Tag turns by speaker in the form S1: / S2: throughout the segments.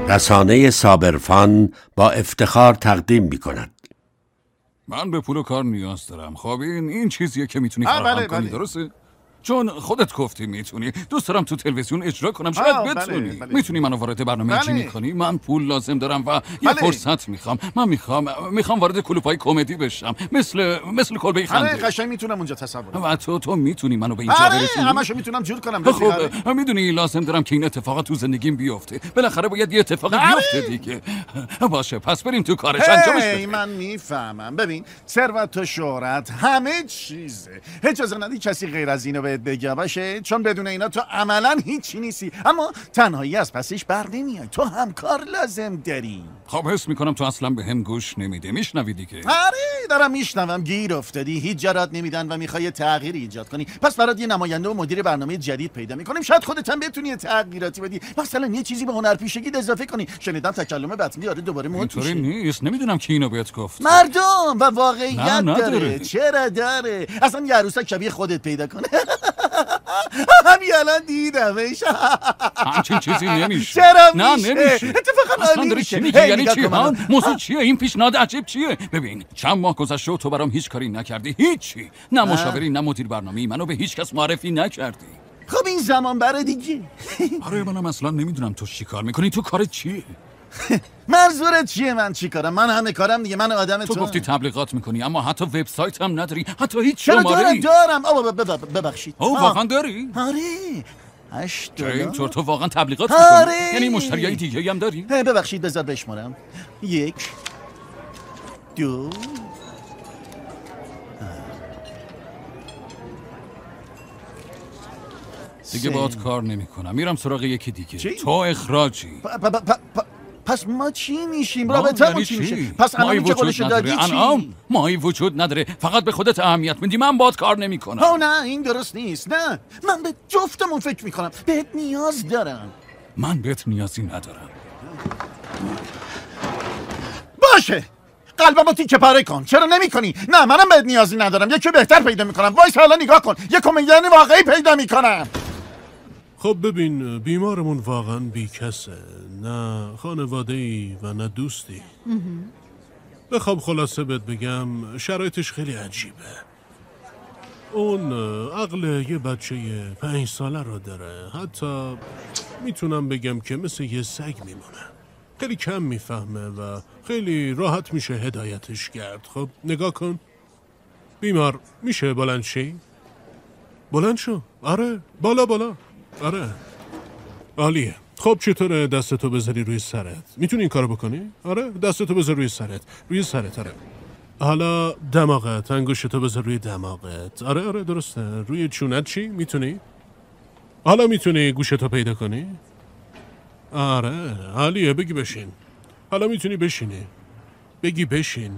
S1: رسانه صابرفان با افتخار تقدیم می‌کند.
S2: من به پول و کار نیاز دارم. خب این چیزیه که میتونی فراهم کنی، درسته؟ چون خودت گفتی میتونی. دوست دارم تو تلویزیون اجرا کنم، شاید بتونی. میتونی منو وارد برنامه جیمی کنی؟ من پول لازم دارم و یه فرصت میخوام. من میخوام وارد کلوپای کمدی بشم، مثل کلبه خنده.
S3: قشنگ میتونم اونجا تصور کنم.
S2: و تو میتونی منو به اینجا برسونی؟
S3: همشو میتونم جور کنم.
S2: خب میدونی لازم دارم که این اتفاقات تو زندگیم بیفته. بالاخره باید یه اتفاقی بیفته دیگه. باشه پس بریم تو کارش، انجامش بدیم.
S3: من میفهمم. ببین ثروت و شهرت همه چیزه. اجازه ندی کسی غیر از اینو بهت بگه باشه، چون بدون اینا تو عملا هیچی نیستی. اما تنهایی از پسش بر نمیای. تو همکار لازم داری.
S2: خب حس میکنم تو اصلا به هم گوش نمیده. میشنوی دیگه؟
S3: آره دارم میشنوم. گیر افتادی، هیچ جرات نمیدن و میخوای تغییر ایجاد کنی. پس برات یه نماینده و مدیر برنامه جدید پیدا میکنیم. شاید خودت هم بتونی تغییراتی بدی، مثلا یه چیزی به هنرپیشگی اضافه کنی. شنیدم تکلم بطنی آره دوباره مود میشه.
S2: اینطوری نیست. نمیدونم کی اینو بهت گفت.
S3: مردم و واقعیت داره. چرا داره؟ اصلا یه عروسک شبیه خودت پیدا کنه. همین الان دیدمش.
S2: همچین چیزی نمیشه.
S3: چرا
S2: نه
S3: میشه؟
S2: نمیشه.
S3: اتفاقا عالی میشه.
S2: یعنی چی ها؟ موضوع چیه؟ این پیشنهاد عجیب چیه؟ ببین چند ماه گذشته و تو برام هیچ کاری نکردی. هیچی. نه مشاوری نه مدیر برنامه‌ای. منو به هیچ کس معرفی نکردی.
S3: خب این زمان بره دیگه.
S2: آره منم اصلا نمیدونم تو چی کار میکنی. تو کارت چیه؟
S3: منظورت چیه؟ من چی کارم؟ من همه کارم دیگه. من آدم
S2: تو گفتی تبلیغات میکنی اما حتی وبسایت هم نداری، حتی هیچ شماره‌ای.
S3: دارم. ببخشید.
S2: واقعا داری؟
S3: آره.
S2: اینطور تو واقعا تبلیغات میکنی؟ یعنی مشتریای دیگه هم داری؟
S3: ببخشید بذار بشمارم. 1 2
S2: دیگه باهات کار نمیکنم. میرم سراغ یکی دیگه. تو اخراجی.
S3: پس ما چی میشیم؟ رابطه چی میشه؟ پس الان که قولشو دادی چی؟
S2: مایی وجود نداره. فقط به خودت اهمیت میدی. من باهات کار نمیکنم.
S3: نه این درست نیست. نه من به جفتمون فکر میکنم. بهت نیاز دارم.
S2: من بهت نیازی ندارم.
S3: باشه قلبمو تیکه پاره کن. چرا نمیکنی؟ نه منم بهت نیازی ندارم. یکی بهتر پیدا میکنم. وایس حالا نگاه کن. یه کمدین واقعی پیدا میکنم.
S4: خب ببین بیمارمون واقعا بیکسه. نه خانواده‌ای و نه دوستی. بخوام خلاصه بهت بگم شرایطش خیلی عجیبه. اون عقل یه بچه 5 ساله رو داره. حتی میتونم بگم که مثل یه سگ میمونه. خیلی کم میفهمه و خیلی راحت میشه هدایتش کرد. خب نگاه کن. بیمار میشه بلند شی؟ بلند شو. آره بالا. آره عالیه. خب چطوره دستتو بذاری روی سرت؟ میتونی این کارو بکنی؟ آره دستتو بذار روی سرت. آره حالا دماغت، انگشتتو بذار روی دماغت. آره درسته. روی چونت چی؟ میتونی؟ حالا میتونی گوشتو پیدا کنی؟ آره عالیه. بگی بشین. حالا میتونی بشینی. بگی بشین.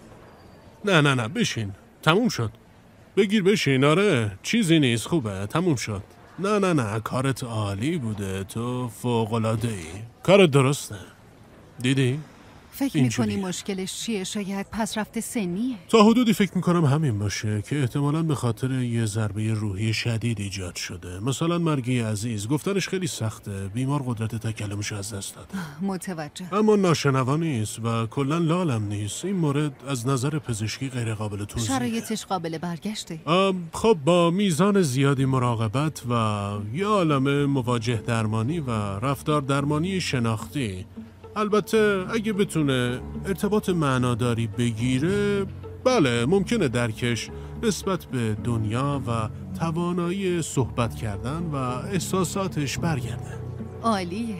S4: نه بشین. تموم شد. بگیر بشین. آره چیزی نیست. خوبه تموم شد. نه کارت عالی بوده. تو فوق‌العاده‌ای. کارت درسته. دیدی؟
S5: فکر میکنی مشکلش چیه؟ شاید پس رفته سنیه.
S4: تا حدودی فکر میکنم همین باشه که احتمالاً به خاطر یه ضربه روحی شدید ایجاد شده. مثلا مرگ عزیز. گفتنش خیلی سخته. بیمار قدرت تکلمش از دست داده.
S5: متوجه.
S4: اما ناشنوا نیست و کلاً لالم نیست. این مورد از نظر پزشکی غیر قابل توضیحه.
S5: شرایطش قابل برگشته.
S4: خب با میزان زیادی مراقبت و یه عالمه مواجه درمانی و رفتار درمانی شناختی، البته اگه بتونه ارتباط معناداری بگیره، بله ممکنه درکش نسبت به دنیا و توانایی صحبت کردن و احساساتش برگرده.
S5: عالیه.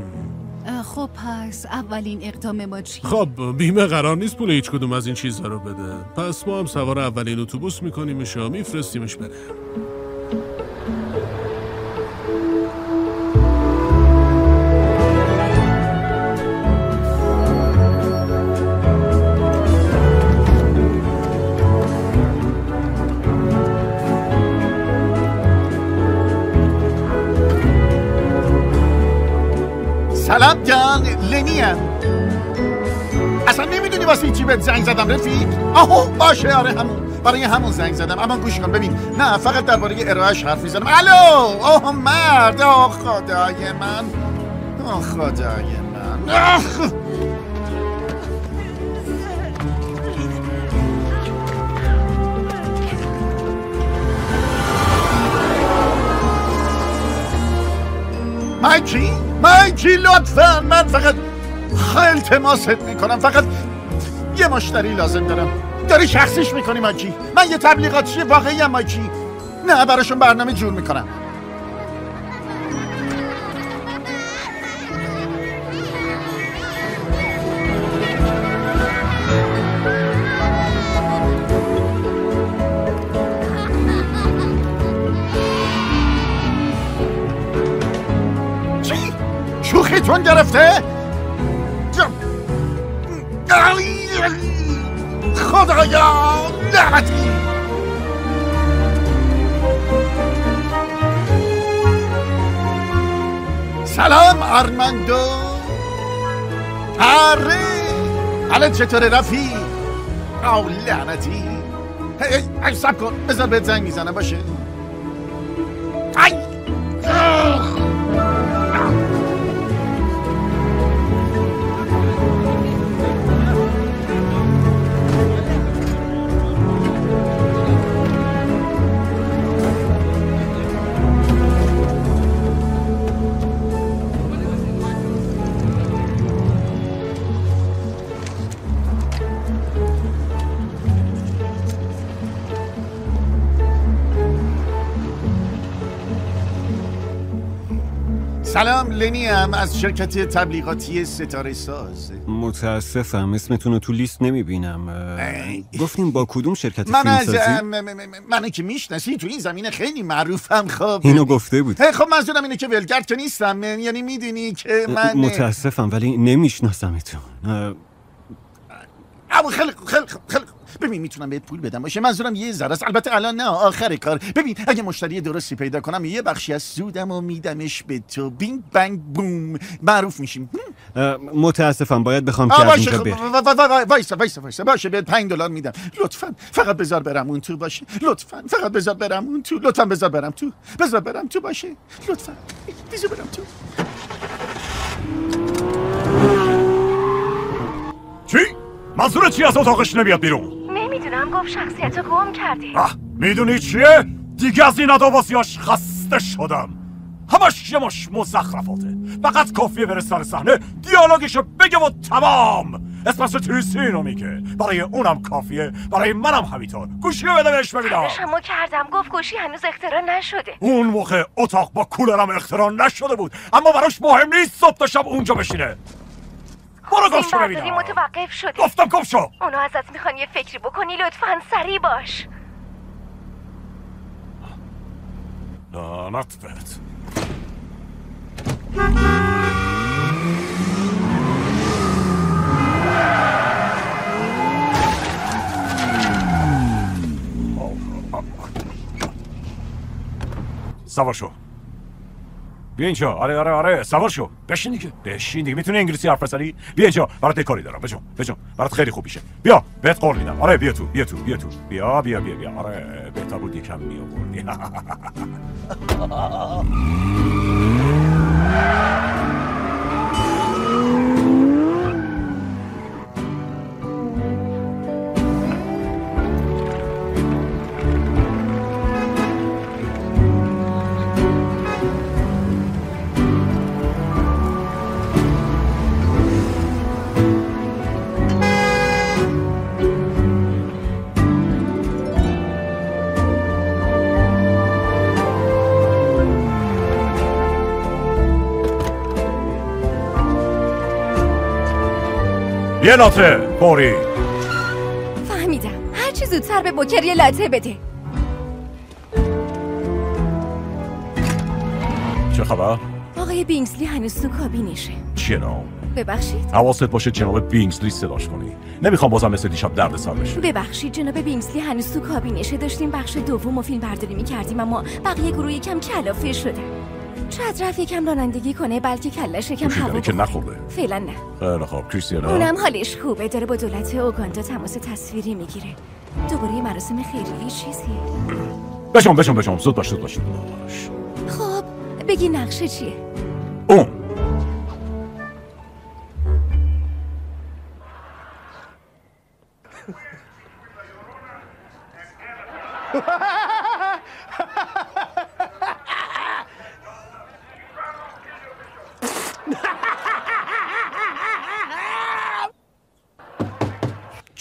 S5: خب پس اولین اقدام ما چیه؟
S4: خب بیمه قرار نیست پول هیچ کدوم از این چیزها رو بده. پس ما هم سوار اولین اتوبوس میکنیمش و میفرستیمش بره.
S3: سلام جان لنیم. اصلا نمیدونی واسه چی بهت زنگ زدم رفیق؟ باشه آره برای همون زنگ زدم. اما گوش کن ببین. نه فقط درباره ارائهش حرف میزنم. الو مرد. خدای من مایکی لطفا، من فقط التماست میکنم، فقط یه مشتری لازم دارم. داری شخصیش میکنی مایکی؟ من یه تبلیغاتچی واقعی ام مایکی. نه، براشون برنامه جور میکنم. چی؟ شوخیتون گرفته؟ خدایا لعنتی! سلام آرماندو. حالت چطوره رفیق؟ او لعنتی. ای سب کن، بذار بهت زنگ میزنم باشه. ای سلام، لنی ام از شرکت تبلیغاتی ستاره ساز.
S6: متاسفم اسمتون رو تو لیست نمیبینم. گفتیم با کدوم شرکت
S3: من
S6: فیلمسازی؟
S3: منو که میشناسی، تو این زمینه خیلی معروفم. خب
S6: اینو گفته بود.
S3: خب منظورم اینه که ولگرد که نیستم، یعنی میدونی که من
S6: متاسفم ولی نمیشناسمتون.
S3: اما خیلی ببین میتونم بهت پول بدم باشه، منظورم یه ذره است، البته الان نه، آخر کار. ببین اگه مشتری درستی پیدا کنم یه بخشی از سودم و میدمش به تو. بینگ بنگ بوم، معروف میشیم.
S6: متاسفم باید بخوام که از اینجا بری.
S3: وایسا باشه، بهت $5 میدم. لطفاً فقط بذار برم اون تو باشه. لطفاً فقط بذار برم اون تو. لطفاً بذار برم تو باشه. لطفاً بذار برم تو.
S7: چی؟ منظورت چی از اتاقش نمیاد بیرون؟
S8: نمیدونم، گفت شخصیتو گم کردی.
S7: میدونی چیه؟ دیگه از این ادواسیاش خسته شدم. همش یه مش مزخرفاته. فقط کافیه بره سر صحنه دیالوگشو بگه و تمام. اسمش تریسینو میگه. برای اونم کافیه، برای منم همینطور. گوشی رو بده بهش ببینم.
S8: شما کردم، گفت گوشی هنوز اختراع نشده.
S7: اون موقع اتاق با کولرم اختراع نشده بود، اما براش مهم نیست صبح تا شب اونجا بشینه. برو گفت شو ببینم.
S8: متوقف شده.
S7: گفتم گفت شو.
S8: اونا ازت میخوان یه فکری بکنی، لطفاً سریع باش.
S7: لعنت بهت. سوار شو. بیا اینجا. آره سوار شو. بشین دیگه. میتونی انگلیسی حرف بزنی؟ بیا اینجا، برات کاری دارم. بجو. برات خیلی خوب میشه. بیا، بهت قول میدم. آره بیا تو. بیا. آره بهتر بود یکم میآوردی. یه لاته فوری.
S8: فهمیدم، هرچی زودتر به بوکر یه لاته بده.
S7: چه خبر؟
S8: آقای بینگزلی هنوز تو کابینشه.
S7: چیه نام؟
S8: ببخشید؟
S7: حواست باشه جناب بینگزلی صداش کنی. نمیخوام بازم مثل دیشب درد سر بشه.
S8: ببخشید جناب بینگزلی هنوز تو کابینشه. داشتیم بخش دوم و فیلم برداری میکردیم، اما بقیه گروه یکم کلافه شدن. شاید رفت یکم رانندگی کنه، بلکه کلش یکم هوا
S7: که نخورده.
S8: فعلا نه.
S7: خیلی خوب. کریستیانا
S8: اونم حالش خوبه، داره با دولت اوگاندا تماس تصویری میگیره. دوباره مراسم خیریه چیزیه.
S7: بشم زود باش.
S8: خب بگی نقشه چیه؟
S7: اون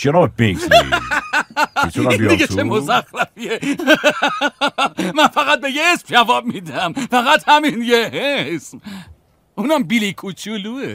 S7: جناب بینگزلی میتونم بیام
S2: دیگه
S7: تو؟
S2: چه مزخرفیه. من فقط به یه اسم جواب میدم، فقط همین یه اسم، اونم بیلی کوچولوه.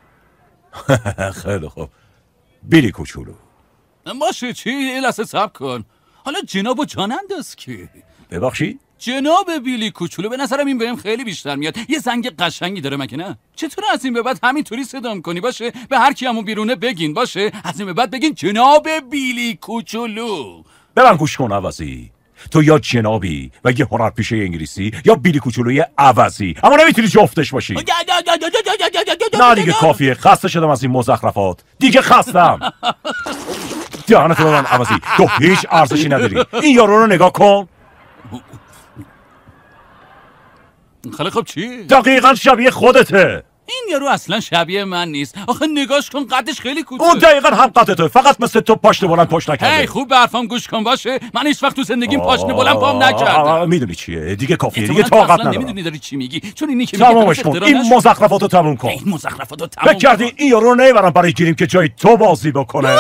S7: خیلی خوب، بیلی کوچولو.
S2: باشه چی؟ یه لحظه صبر کن. حالا جناب و جان انداز که.
S7: ببخشید؟
S2: جناب بیلی کوچولو، به نظرم این بهم خیلی بیشتر میاد. یه زنگ قشنگی داره مگه نه؟ چطور از این به بعد همینطوری صدام کنی؟ باشه به هر کی همون بیرونه بگین، باشه از این به بعد بگین جناب بیلی کوچولو.
S7: به من گوش کن عوضی، تو یا جنابی و یه هنرپیشه انگلیسی یا بیلی کوچولوی عوضی، اما نمیتونی جفتش باشی. نه دیگه کافیه، خسته شدم از این مزخرفات، دیگه خستم. دهنتو به من عوضی، تو هیچ ارزشی نداری. این یارو رو نگاه کن.
S2: خیلی خب چی؟
S7: دقیقاً شبیه خودته.
S2: این یارو اصلا شبیه من نیست. آخه نگاش کن، قدش خیلی کوچیکه.
S7: اون دقیقاً هم قدته، فقط مثل تو پاشنه بلند پشت نکرده.
S2: هی خوب به حرفام گوش کن باشه. من هیچ وقت تو زندگیم پاشنه بلند پام نکردم.
S7: میدونی چیه؟ دیگه کافیه، دیگه طاقت ندارم.
S2: نمیدونی داری چی میگی، چون اینی که
S7: تمامش کن. این مزخرفاتو تموم کن.
S2: این مزخرفاتو تموم کن.
S7: فکر کردی این یارو رو نمیبرم برای گیریم که جای تو بازی بکنه؟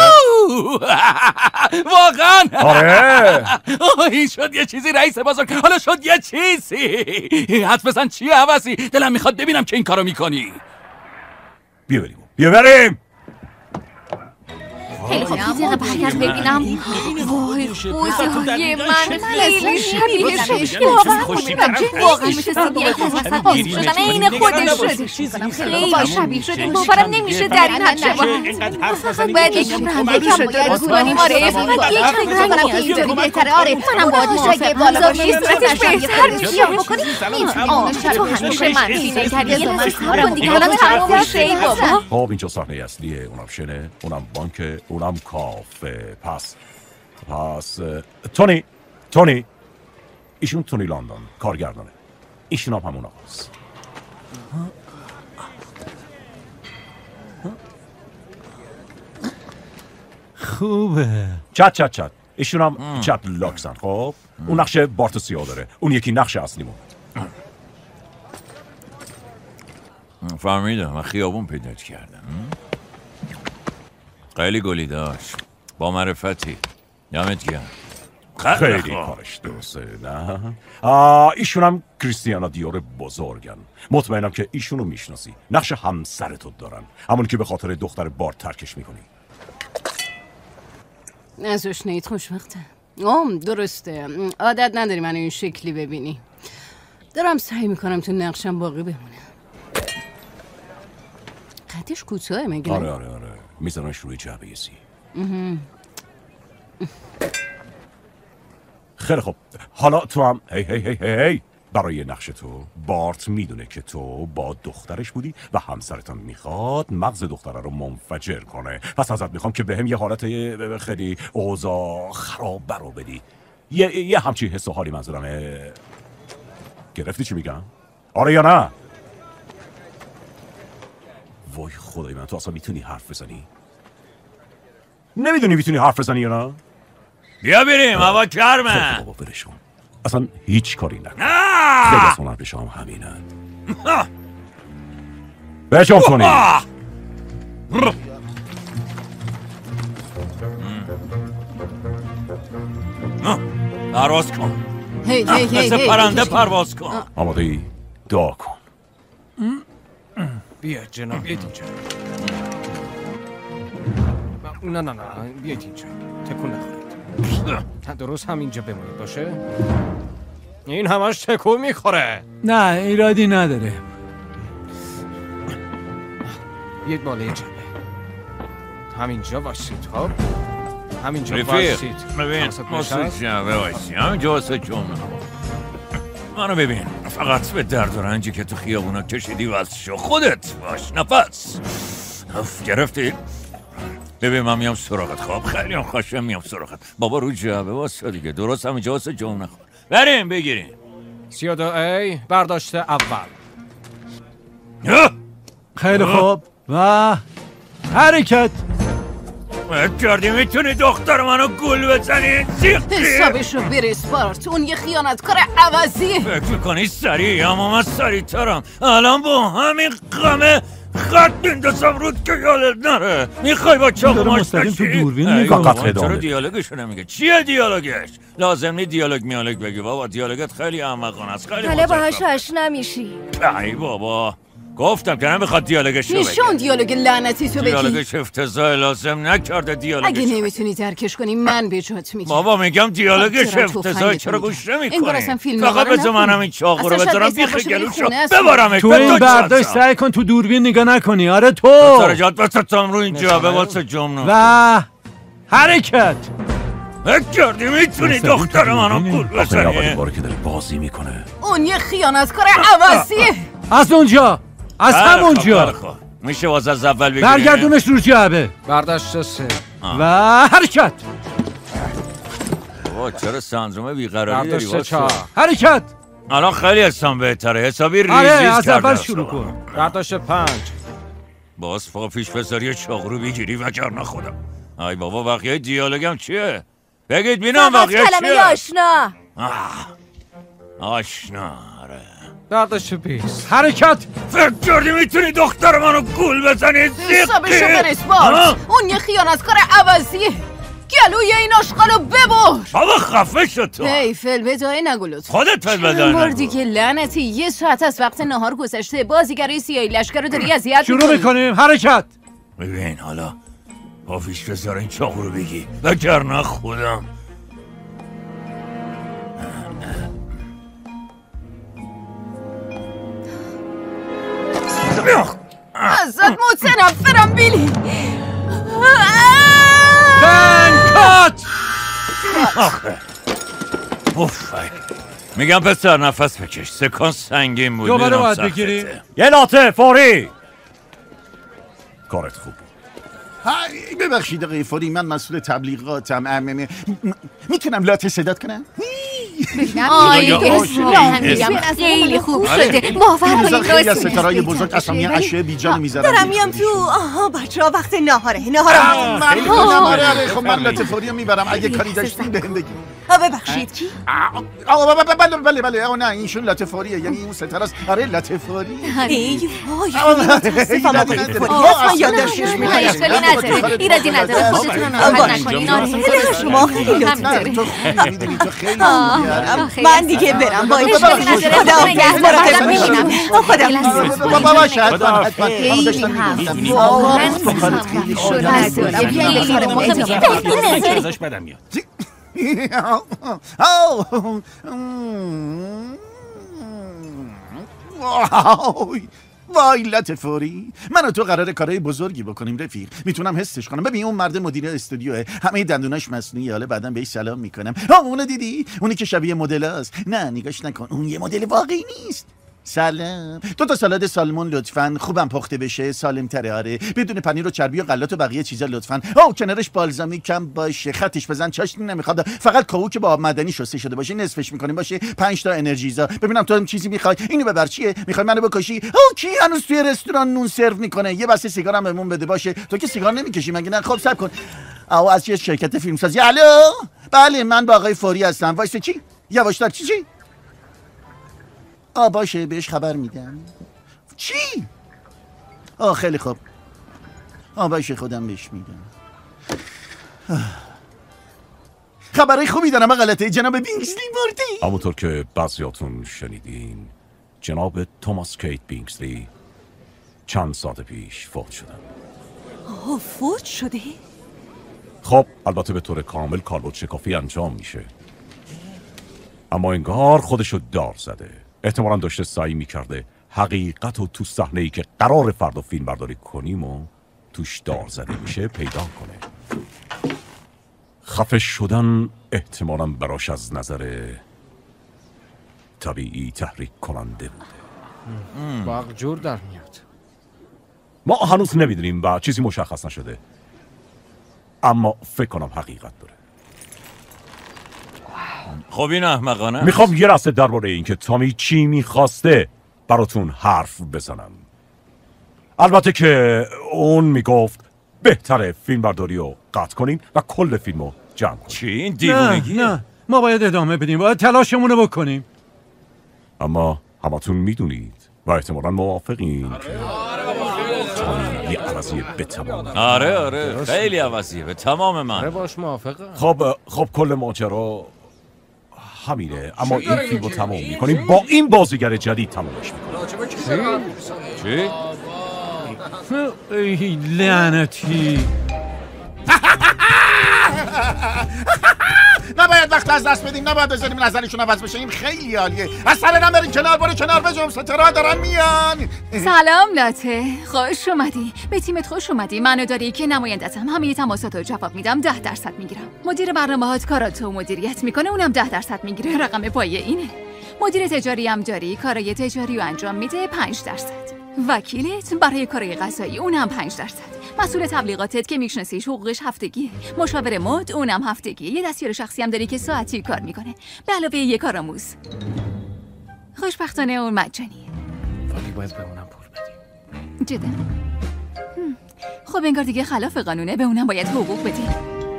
S2: واقعا؟
S7: آره.
S2: این شد یه چیزی رئیس بازرگ، حالا شد یه چیزی. حد بزن چیه عوضی؟ دلم میخواد ببینم که این کارو میکنی.
S7: بیا بریم.
S8: خیلی خوب، یه دقیقه برگرد ببینم. وای خوزهای من خیلی شبیه شد. واقعا میشه سیدی شدن این خودش شد. خیلی شبیه شد. باورم نمیشه در این حد شباهت. باید یکم رنگی کنیم. آره فقط یکم رنگی اینجوری بهتره. آره منم باید موافقم. بالا باشی صورتش بهتر میشه بکنی. تو همیشه منفی نکردی. یه لحظه صبر کن دیگه، الان تمام میشه ای بابا.
S7: خب اینجا صحنه اصلیه، اونم شنه، اونم بانک، اونم کافه. پس تونی ایشون تونی لندن کارگردانه، ایشون هم همون آقاست.
S9: خوبه.
S7: چت ایشون هم چت لاکسن. خب اون نقش بارت سیاه داره، اون یکی نقش اصلیمون.
S10: فهمیدم، من خیابون پیدات کردم. خیلی گلی داشت، با معرفتی. دمت گرم.
S7: خیلی کارش درسته نه؟ ایشون هم کریستیانا دیور بزرگن. مطمئنم که ایشونو میشناسی، نقش همسرتو دارن، همون که به خاطر دختر بارت ترکش میکنی.
S5: ازش نید خوشبخته. درسته، عادت نداری منو این شکلی ببینی. دارم سعی میکنم تو نقشم باقی بمونه. قدش کوتاه مگه؟
S7: آره میزنش روی جعبه سی. خیلی خب، حالا تو هم هی برای نقش تو بارت میدونه که تو با دخترش بودی و همسرت هم میخواد مغز دختره رو منفجر کنه. پس ازت میخوام که بهم یه حالت خیلی اوضاع خراب برو بدی. یه همچی حس و حالی منظورمه. گرفتی چی میگم؟ آره یا نه؟ وای خدای من، تو اصلا میتونی حرف بزنی؟ نمیدونی میتونی حرف بزنی یا نه؟
S10: بیا بریم هوا کرمه.
S7: خب بابا برشون، اصلا هیچ کاری نکن. خیلی از هنر پیش هم همینن. بشم کنی.
S10: پرواز کن.
S5: مثل
S10: پرنده پرواز کن.
S7: آماده ای؟ دعا کن.
S9: بیا جناب، بیایید اینجا. نه بیایید اینجا، تکون نخورید. درست همینجا بمونید باشه. این همش تکون میخوره.
S11: نه ایرادی نداره.
S9: بیایید بالای جبه، همینجا باشید. خب همینجا باشید.
S10: ببین واسه جبه باشید، همینجا واسه جمعه. منو ببین، فقط به درد و رنجی که تو خیابونا کشیدی واسه شو خودت باش. نفس گرفتی؟ ببین من میام سراغت. خب خیلی هم خوشم میام سراغت. بابا رو جعبه واسه دیگه، درست همینجا واسه جمعه نخور. بریم بگیریم.
S9: 32A برداشت اول.
S11: خیلی خوب و حرکت.
S10: کردی میتونی دختر منو گول بزنی؟
S5: حسابشو بریز بارت، اون یه خیانتکار عوضیه.
S10: فکر میکنی سریع؟ اما من سریع ترم. الان با همین قمه خط میندازم رود که یادت نره. میخوای با چاقو مستقیم تو دوربین نگاه. چرا دیالوگشو نمیگه؟ چیه دیالوگش؟ لازم نی دیالوگ میالوگ بگی بابا. دیالوگت خیلی احمقانه است. خیلی
S8: حالا باهاش آشنا میشی.
S10: ای بابا گفتم که نمیخواد دیالوگش رو بگه.
S5: نشون دیالوگ لعنتی تو بگی.
S10: دیالوگش افتضاح، لازم نکرده دیالوگش.
S5: اگه نمیتونی درکش کنی من به جات میگم.
S10: بابا میگم دیالوگش افتضاح، چرا گوش نمیکنی؟ فقط بذار منم این چاقو رو بذارم بیخ گلوشو ببارمت.
S11: تو این برداشت سعی کن تو دوربین نگاه نکنی. آره تو
S10: درجات بستم رو اینجا به واسه جمنو
S11: و حرکت.
S10: فکر کردی میتونی دختر منو گول بزنی؟
S7: اولین باره که داره بازی میکنه.
S5: اون یه خیانتکار عوضیه.
S11: از اونجا، از همونجا
S10: میشه واسه از اول بگیری؟
S11: برگردونش رو جعبه.
S9: برداشت 3
S11: و حرکت.
S10: بابا چرا سندروم بیقراری داری؟
S9: برداشت 4
S11: حرکت.
S10: الان خیلی حسام بهتره، حسابی ریز
S11: آره
S10: ریز
S11: از اول شروع کن.
S9: برداشت 5
S10: باز پا پیش بذاری چاقو رو بگیری وگرنه خودم. ای بابا بقیه دیالوگم چیه؟ بگید بینم بقیه چیه؟
S8: کلمه آشنا.
S10: آشنا. آره
S9: برداشت 20
S11: حرکت.
S10: فکر کردی میتونی دختر منو گول بزنی؟
S5: حسابشو برس بارد. اون یه خیانتکار عوضیه. گلوی این آشغالو ببر.
S10: بابا خفه شد تو.
S5: هی فل بدای نگو لطفا.
S10: خودت فل بدای
S5: نگو. بردی که لعنتی 1 ساعت از وقت نهار گذشته. بازیگرای سیاهی لشکر رو داری اذیت می‌کنی.
S11: شروع میکنیم. حرکت.
S10: ببین حالا با پیش بذار این چاقو رو بگی وگرنه خودم.
S5: ازت متنفرم بیلی.
S11: کات.
S10: میگم پسر نفس بکش. سکانس سنگین بود.
S11: دوباره باید بگیری.
S7: یه لاته فوری. کارت خوب.
S3: ببخشید آقای فوری، من مسئول تبلیغاتم. میتونم لاته صدات کنم؟
S8: خیلی خوب شده. باور
S3: خیلی از ستارهای بزرگ اسامی اشیاء بیجان میذارم.
S12: دارم میام تو. آها بچه‌ها وقت ناهاره.
S3: خب من لاته فوری رو میبرم. اگه کاری داشتین بهم بگید.
S12: ببخشید کی؟
S3: بله نه اینشون لاته فوریه، یعنی اون ستاره است. آره لاته فوری.
S12: ای وای متاسفم آقای فوری. اسم یادداشتش
S8: نداره. ایرادی نداره. خودتون رو ناراحت نکنین.
S12: شما خیلی لطف داری.
S3: تو خیلی
S12: من دیگه برم. با
S3: وای لاته فوری، من و تو قراره کارهای بزرگی بکنیم رفیق. میتونم حسش کنم. ببین اون مرد مدیر استودیوه، همه دندوناش مصنوعی. حالا بعدم بهش سلام میکنم. اونو دیدی؟ اونی که شبیه مدل است. نه نگاش نکن، اون یه مدل واقعی نیست. سلام. 2 سالاد سالمون لطفاً. خوبم پخته بشه، سالم تره. آره بدون پنیر و چربی و غلات و بقیه چیزا لطفاً. کنارش بالزامی کم باشه. خطش بزن، چاشنی نمیخواد. فقط کاهو که با آب معدنی شسته شده باشه. نصفش میکنیم باشه. 5 تا انرژیزا. ببینم تو هم چیزی میخوای. اینو ببر. چیه؟ میخوای منو بکشی؟ کی هنوز توی رستوران نون سرو میکنه؟ یه بسته سیگارم بهمون بده باشه. تو که سیگار نمیکشی مگه نه؟ خب صبر کن. از یه شرکت فیلمسازی. الو بله من با آقای فوری هستم. وایس چی؟ یواشتر. چی؟ باشه بهش خبر میدم. چی؟ خیلی خوب. باشه خودم بهش میدم. خبرای خوبی دارم. غلطه جناب بینگزلی بردی.
S7: همونطور که بعضیاتون شنیدین جناب توماس کیت بینگزلی چند ساعت پیش فوت شدن.
S12: فوت شده؟
S7: خب البته به طور کامل کالبد شکافی انجام میشه، اما انگار خودشو دار زده. احتمالاً داشته سعی میکرده حقیقت و تو صحنه‌ای که قرار فردا فیلم برداری کنیم و توش دار زده میشه پیدا کنه. خفه شدن احتمالاً براش از نظر طبیعی تحریک کننده بوده.
S9: باق جور در میاد.
S7: ما هنوز نمیدونیم و چیزی مشخص نشده، اما فکر کنم حقیقت داره.
S10: خب این احمقانه.
S7: میخوام یه لحظه درباره این که تامی چی میخواسته براتون حرف بزنم. البته که اون میگفت بهتره فیلم برداری رو قطع کنیم و کل فیلم رو جمع کنیم.
S10: چی؟ این دیوونگیه؟
S11: نه ما باید ادامه بدیم، باید تلاشمون رو بکنیم.
S7: اما همتون میدونید و احتمالاً موافقین یه عوضیه به تمام.
S10: آره خیلی عوضیه به تمام من.
S9: آره باش موافقم.
S7: خب کل ماجرا همینه، اما این فیلم رو تمام میکنیم با این بازیگر جدید تمامش میکنیم.
S10: چی؟
S11: ای لعنتی.
S3: نباید وقت از دست بدیم، نباید بذاریم نظرشون عوض بشه. این خیلی عالیه. از سر نم بریم کنار، برو کنار بجم، ستاره دارن میان.
S8: سلام لاته، خوش اومدی. به تیمت خوش اومدی. منو داری که نمایندتم، همه تماساتو جواب میدم، 10% میگیرم. مدیر برنامه‌هات کاراتو مدیریت میکنه، اونم 10% میگیره. رقم پایه اینه. مدیر تجاری هم داری، کارای تجاری رو انجام میده، 5%. وکیلت برای کارهای قضایی، اونم 5%. مسئول تبلیغاتت که میشناسیش حقوقش هفتگیه. مشاور مد، اونم هفتگیه. یه دستیار شخصی هم داری که ساعتی کار میکنه، به علاوه یه کارآموز. خوشبختانه اون مجانیه.
S9: ولی باید به اونم پول بدیم.
S8: جدا. خب انگار دیگه خلاف قانونه، به اونم باید حقوق بدیم.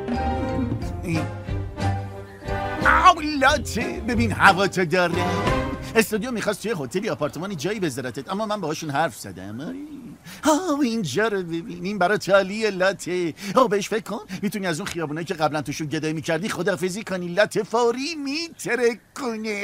S3: لاته ببین هوا تو داره. استودیو میخواست توی هتلی آپارتمانی جایی بذارتت، اما من باهاشون حرف زدم. اینجا رو ببین، این برای تالیه لاته. بهش فکر کن، میتونی از اون خیابونایی که قبلا توشون گدایی میکردی خداحافظی کنی. لاته فوری میتره کنه.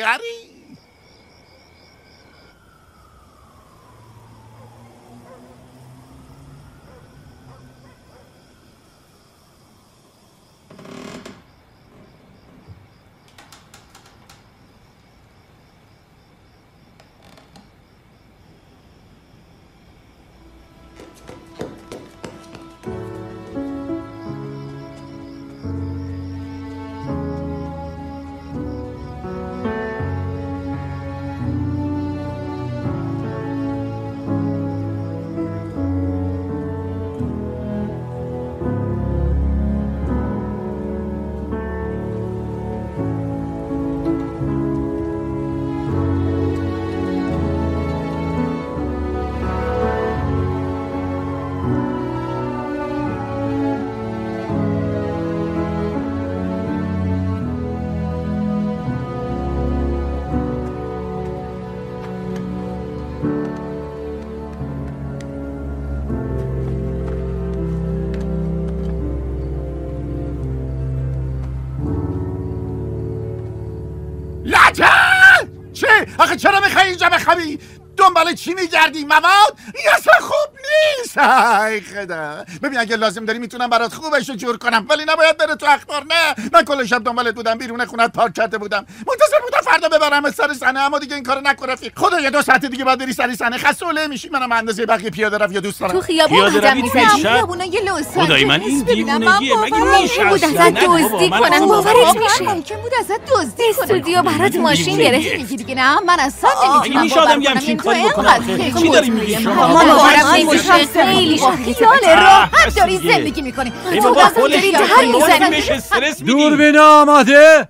S3: چه؟ آخه چرا میخوای اینجا بخوابی؟ دنبال چی میگردی؟ مواد؟ این اصلا خوب نیست. ای خدا. ببین اگه لازم داری میتونم برات خوبش رو جور کنم، ولی نباید بره تو اخبار. نه، من کل شب دنبالت بودم، بیرون خونت پارک کرده بودم، منتظر بودم فردا ببرم سر صحنه، اما دیگه این کارو نکن رفیق. خدا یه 2 ساعت دیگه باید بری سر صحنه، خسته میشی. منم اندازه بقیه پیاده روی دوست دارم.
S8: تو خیابون قدم میزنی، خیابونا یه لوسا.
S10: خدای من این دیوونگیه، مگه میشه
S8: بود ازت دزدی کنن؟ باورت میشه؟ ممکن بود ازت دزدی کنن. استودیو برات ماشین گرفت میگی دیگه. نه من اصلا نمیتونم باور کنم این تو اینقدر
S10: چی داری میگی شما؟
S8: باورم نمیشه. خیلی خیال راحت داری زندگی میکنی. تو لازم داری در میزنی.
S11: دوربین آماده،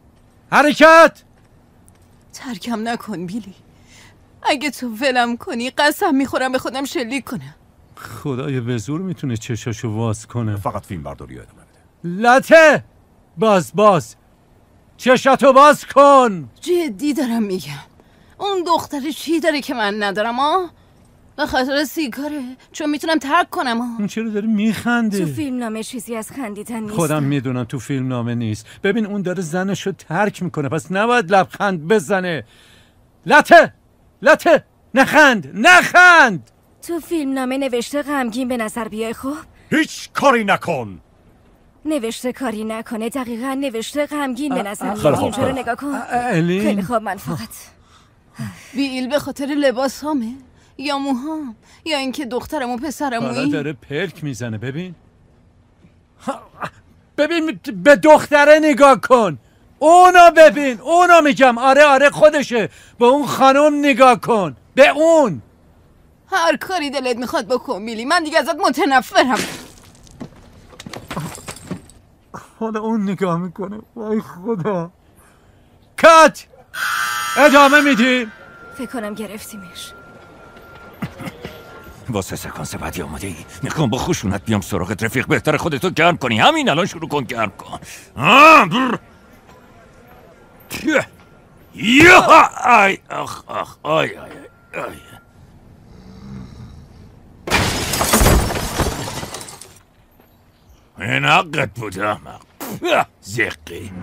S11: حرکت.
S5: ترکم نکن بیلی. اگه تو ولم کنی قسم میخورم به خودم شلیک کنم.
S11: خدای به زور میتونه چشاشو واز کنه.
S7: فقط فیلم برداری ادامه بده.
S11: لاته باز چشاتو باز کن.
S5: جدی دارم میگم. اون دختره چی داره که من ندارم؟ به خاطر سیگاره، چون میتونم ترک کنم.
S11: اون چرا داره میخنده؟
S8: تو فیلم نامه چیزی از خندیدن نیست.
S11: خودم میدونم تو فیلم نامه نیست. ببین اون داره زنشو ترک میکنه، پس نباید لبخند بزنه. لاته نخند.
S8: تو فیلم نامه نوشته غمگین به نظر بیای. خب
S7: هیچ کاری نکن.
S8: نوشته کاری نکنه، دقیقاً نوشته غمگین به نظر
S7: بیای.
S8: اینجا رو نگاه کن. خیلی خوب. من فقط
S5: بیل به خاطر لباس همه یا موهام یا اینکه دخترم و پسرمویی
S11: داره پلک میزنه. ببین به دختره نگاه کن. اونو ببین، اونو میگم. آره خودشه. به اون خانم نگاه کن، به اون.
S5: هر کاری دلت میخواد بکن بیلی، من دیگه ازت متنفرم.
S11: حالا اون نگاه میکنه. وای خدا. کات ادامه میدیم.
S8: فکر کنم گرفتیمش.
S10: واسه سکانس بعدی آماده ای؟ میخوام با خشونت بیام سراغت رفیق. بهتر خودتو گرم کنی. همین الان شروع کن گرم کن. آی این حقت بود احمق. زقی.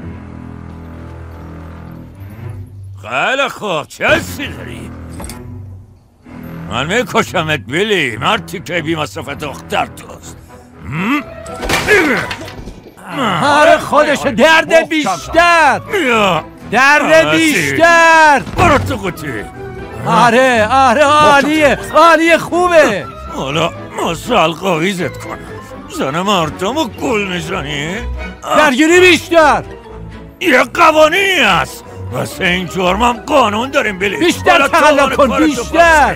S10: خیلی خوب، چه حسی داری؟ من میکشمت بیلی، مردی که بی مصرف دختر توست.
S11: آره خودش درد بیشتر، درد بیشتر.
S10: برو تو قوطی.
S11: آره عالیه خوبه.
S10: حالا مسئل قویزت کنم، زن مردمو گل میزنی؟
S11: درگیری بیشتر.
S10: یه قوانینی هست، واسه این جرمم قانون داریم بیلی.
S11: بیشتر تقلا کن، بیشتر.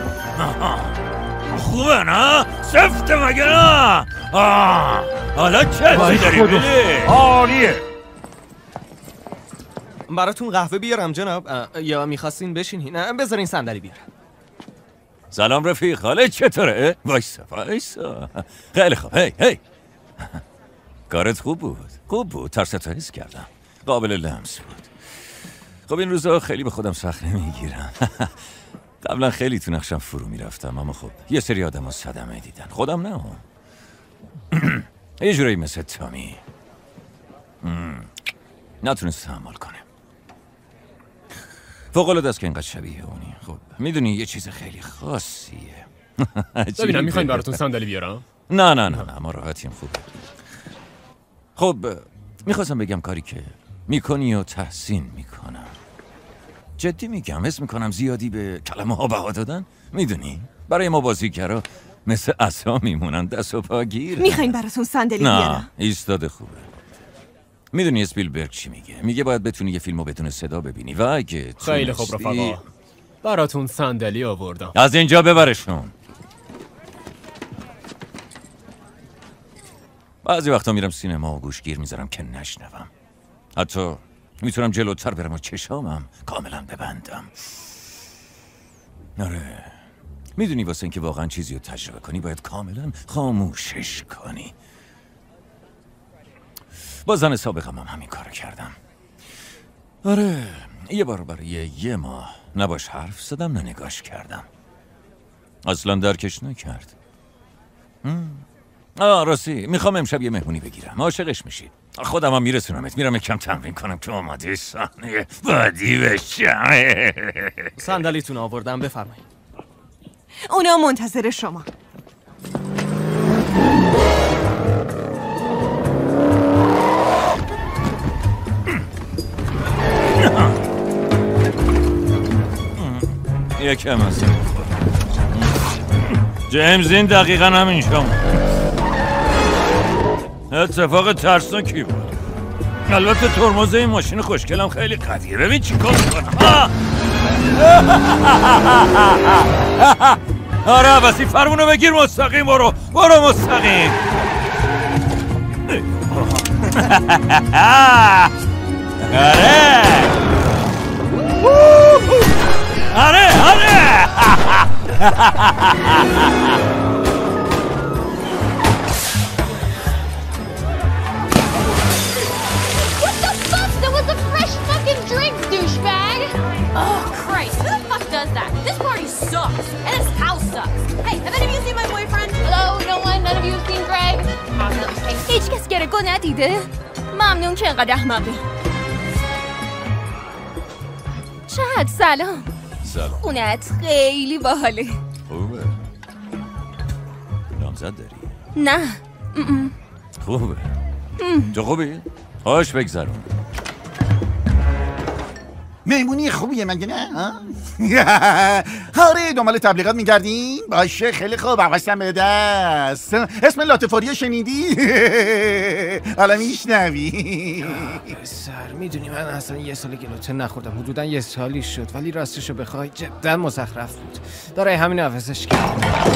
S10: خوبه نه؟ سفته مگه نه؟ حالا چه داری بیلی؟
S7: عالیه.
S9: براتون قهوه بیارم جناب، یا میخواستین بشینین؟ نه بذارین صندلی بیارم.
S10: سلام رفیق، حالت چطوره؟ وایسا خیلی خوب. هی کارت خوب بود، ترستو حس کردم، قابل لمس بود. خب این روزا خیلی به خودم سخت نمیگیرم. قبلا خیلی تو نقشم فرو میرفتم، اما خب یه سری آدم ها صدمه دیدن، خودم نه. یه جورایی مثل تامی نتونست تحمل کنه. فوق‌العاده است که اینقدر شبیه اونی. خب میدونی یه چیز خیلی خاصیه.
S13: ببینم میخواین براتون صندلی بیارم؟
S10: نه ما راحتیم، خوبه. خب میخواستم بگم کاری که میکنی و تحسین میکنم. جدی میگم، حس میکنم زیادی به کلمه ها بها دادن. میدونی برای ما بازیگرا مثل عصا میمونن، دست و پا گیر.
S12: میخواین براتون صندلی بیارم؟
S10: نه ایستاده خوبه. میدونی اسپیلبرگ چی میگه باید بتونی یه فیلمو بدون صدا ببینی و اگه
S13: خیلی خوب رفقا، براتون صندلی آوردم.
S10: از اینجا ببرشون. بعضی وقتا میرم سینما و گوشگیر میذارم که نشنوم. حتی میتونم جلوتر برم و چشامم کاملا ببندم. آره میدونی واسه اینکه واقعا چیزی رو تجربه کنی باید کاملا خاموشش کنی. با زن سابقم هم همین کارو کردم. آره یه بار برای یه ماه نباش حرف زدم نه نگاش کردم، اصلا درکش نکرد. راستی میخوام امشب یه مهمونی بگیرم، عاشقش میشی. خودم هم میرسونمت، میرم یکم تمرین کنم که آماده صحنه بعدی بشم.
S9: صندلیتون آوردم، بفرمایید.
S12: اونا منتظر شما.
S10: یکم از جیمز این دقیقا همین شما. اتفاق ترسناکی بود. البته ترمز این ماشین خوشگلم خیلی قویه. ببین چی کار میکنم. آره بسی فرمونو بگیر، مستقیم برو مستقیم. آره
S8: Oh, Christ, who the fuck does that? This party sucks, and this house sucks. Hey, have any of you seen my boyfriend? Hello, no one? None of you have seen Greg?
S12: هیچ کس گرگو ندیده؟ ممنون که اینقدر احمقی. شهد سلام. خونت خیلی باحاله.
S10: خوبه. نامزد داری؟
S12: نه.
S10: خوبه. تو خوبی؟ خوش بگذرون.
S3: مهمونی خوبیه مگه نه؟ آره دنبال تبلیغات میگردین؟ باشه خیلی خوب، حواسم به دست. اسم لاتفاری شنیدی؟ حالا میشنوی.
S9: سر میدونی من اصلا یه سال گلوتن نخوردم، حدودا یه سالی شد، ولی راستشو بخوای جدا مزخرف بود. داره همین حافظش کردم.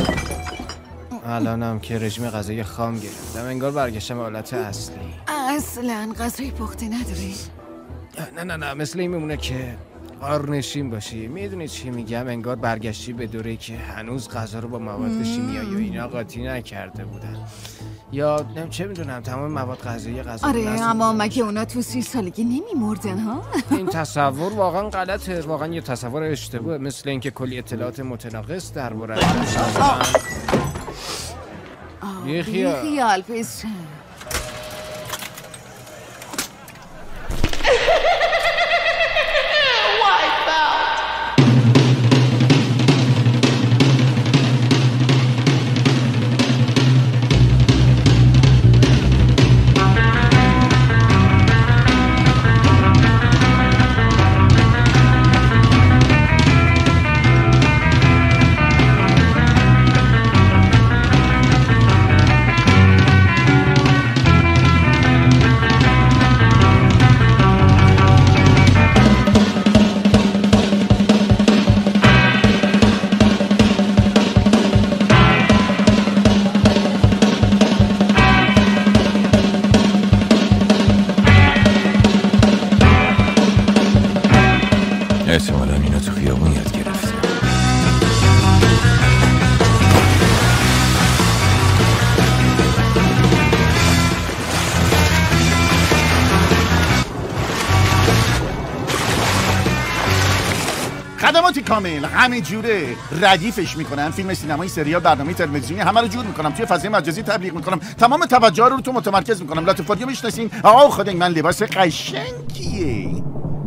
S9: الانم که رژیم غذایی خام گرفتم، انگار برگشتم به حالت اصلی.
S12: اصلا غذای پخته نداری؟
S9: نه مثل این میمونه که قارنشین باشی. میدونی چی میگم؟ انگار برگشتی به دوره‌ای که هنوز غذا رو با مواد شیمیایی و اینا قاطی نکرده بودن، یا چه میدونم تمام مواد غذایی غذا.
S12: آره اما مگه اونا تو 30 سالگی نمیمردن ها؟
S9: این تصور واقعا غلطه، واقعا یه تصور اشتباهه، مثل اینکه کلی اطلاعات متناقض درباره
S12: بیخیال پس.
S3: طوطی کامل همه جوره ردیفش میکنن، فیلم، سینمایی، سریال، برنامه تلویزیونی همه رو جور میکنم، توی فضای مجازی تبلیغ میکنم، تمام توجه رو تو متمرکز میکنم. لاتیفادیو میشناسین؟ آقا خدای من لباس قشنگیه.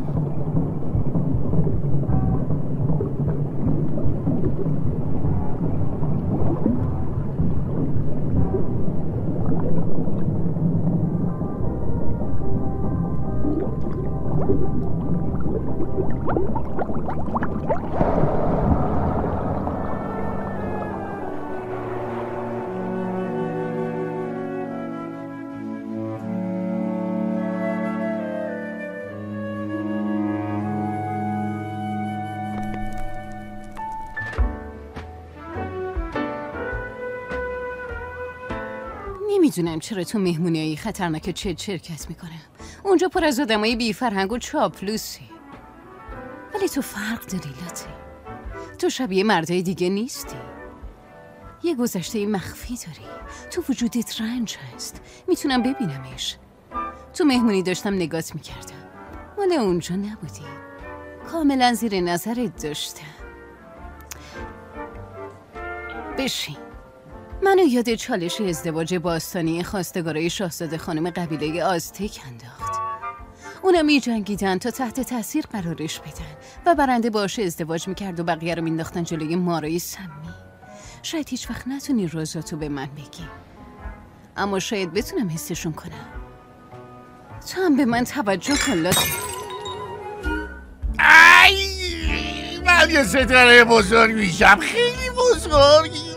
S5: نمیدونم چرا تو مهمونیایی خطرناک شرکت میکنم. اونجا پر از آدمای بی فرهنگ و چاپلوسی. ولی تو فرق داری لاته. تو شبیه مردای دیگه نیستی. یه گذشته مخفی داری. تو وجودت رنج هست. میتونم ببینمش. تو مهمونی داشتم نگات میکردم. مال اونجا نبودی. کاملا زیر نظرت داشتم. بشین. منو یاد چالش ازدواج باستانی خواستگارای شاهزاده خانم قبیله آزتک انداخت. اونا می جنگیدن تا تحت تاثیر قرارش بدن و برنده باش ازدواج میکرد و بقیه رو مینداختن جلوی مارای سمی. شاید هیچ وقت نتونی رازاتو به من بگی، اما شاید بتونم حسشون کنم. تو هم به من توجه کن لاته.
S3: من یه ستاره بزرگ میشم، خیلی بزرگی.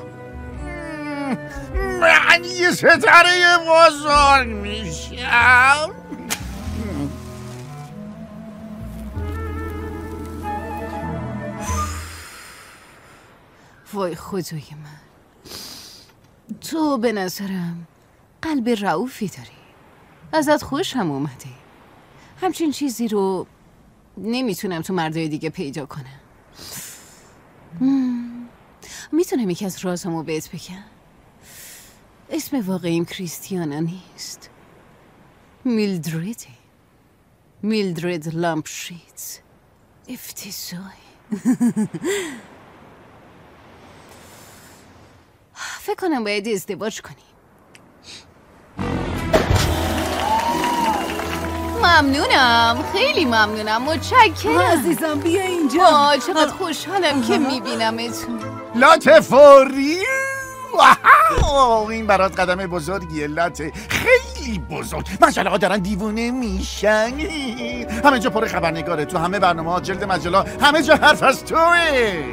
S3: من یه ستاره بزرگ میشم.
S5: وای خدای من، تو به نظرم قلب رعوفی داری. ازت خوشم اومده. همچین چیزی رو نمیتونم تو مردای دیگه پیدا کنم. میتونم یکی از رازمو بهت بگم؟ اسم واقعیم کریستیانا نیست، میلدرده. میلدرد لامپشیتز. افتضاحه. فکر کنم باید ازدواج کنیم. ممنونم، خیلی ممنونم، متشکرم.
S14: عزیزم بیا اینجا.
S5: چقدر خوشحالم که میبینمتون.
S3: لاته فوری. این برات قدم بزرگیه لاته، خیلی بزرگ. مجله دارن دیوونه میشن. همه جا پر خبرنگاره، تو همه برنامه ها، جلد مجله، همه جا حرف از توه.